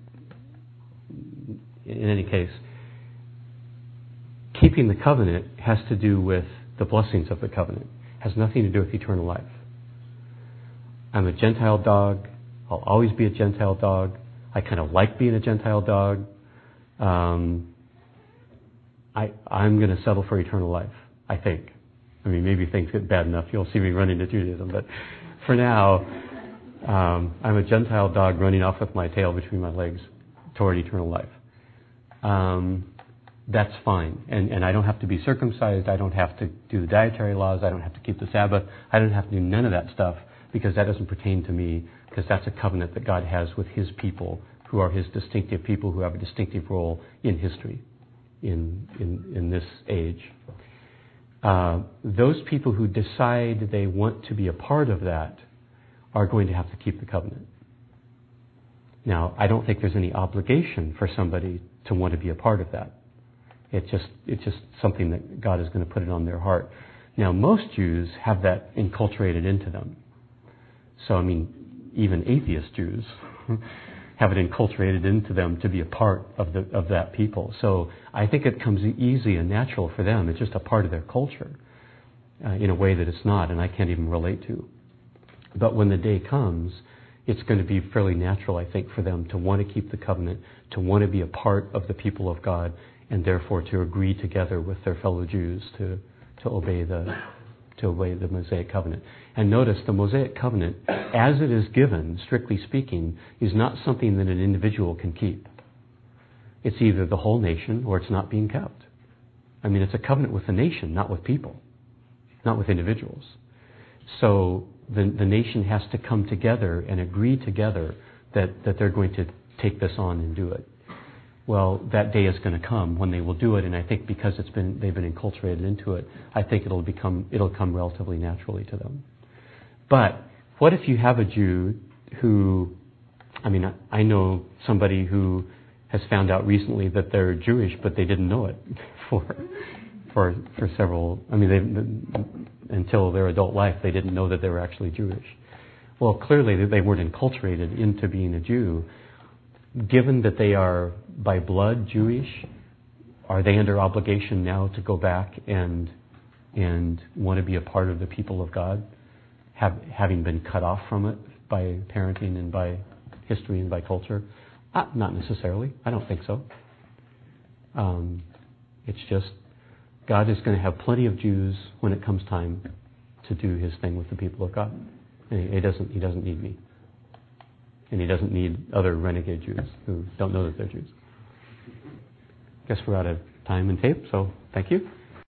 in any case, keeping the covenant has to do with the blessings of the covenant. It has nothing to do with eternal life. I'm a Gentile dog. I'll always be a Gentile dog. I kind of like being a Gentile dog. Um, I, I'm going to settle for eternal life, I think. I mean, maybe things get bad enough. You'll see me run into Judaism. But for now, um, I'm a Gentile dog running off with my tail between my legs toward eternal life. Um, that's fine. And, and I don't have to be circumcised. I don't have to do the dietary laws. I don't have to keep the Sabbath. I don't have to do none of that stuff because that doesn't pertain to me, because that's a covenant that God has with His people, who are His distinctive people, who have a distinctive role in history, in in, in this age. Uh, those people who decide they want to be a part of that are going to have to keep the covenant. Now, I don't think there's any obligation for somebody to want to be a part of that. It's just it's just something that God is going to put it on their heart. Now, most Jews have that enculturated into them. So, I mean, even atheist Jews have it enculturated into them to be a part of the of that people. So I think it comes easy and natural for them. It's just a part of their culture uh, in a way that it's not, and I can't even relate to. But when the day comes, it's going to be fairly natural, I think, for them to want to keep the covenant, to want to be a part of the people of God, and therefore to agree together with their fellow Jews to to obey the to obey the Mosaic covenant. And notice the Mosaic covenant, as it is given, strictly speaking, is not something that an individual can keep. It's either the whole nation or it's not being kept. I mean, it's a covenant with the nation, not with people, not with individuals. So the, the nation has to come together and agree together that, that they're going to take this on and do it. Well, that day is going to come when they will do it, and I think because it's been they've been enculturated into it, I think it'll become it'll come relatively naturally to them. But what if you have a Jew who, I mean, I know somebody who has found out recently that they're Jewish, but they didn't know it for for for several. I mean, they until their adult life, they didn't know that they were actually Jewish. Well, clearly they weren't enculturated into being a Jew. Given that they are by blood Jewish, are they under obligation now to go back and and want to be a part of the people of God, have, having been cut off from it by parenting and by history and by culture? Uh, not necessarily. I don't think so. Um, it's just God is going to have plenty of Jews when it comes time to do His thing with the people of God. And He, he doesn't. He doesn't need me. And He doesn't need other renegade Jews who don't know that they're Jews. Guess we're out of time and tape, so thank you.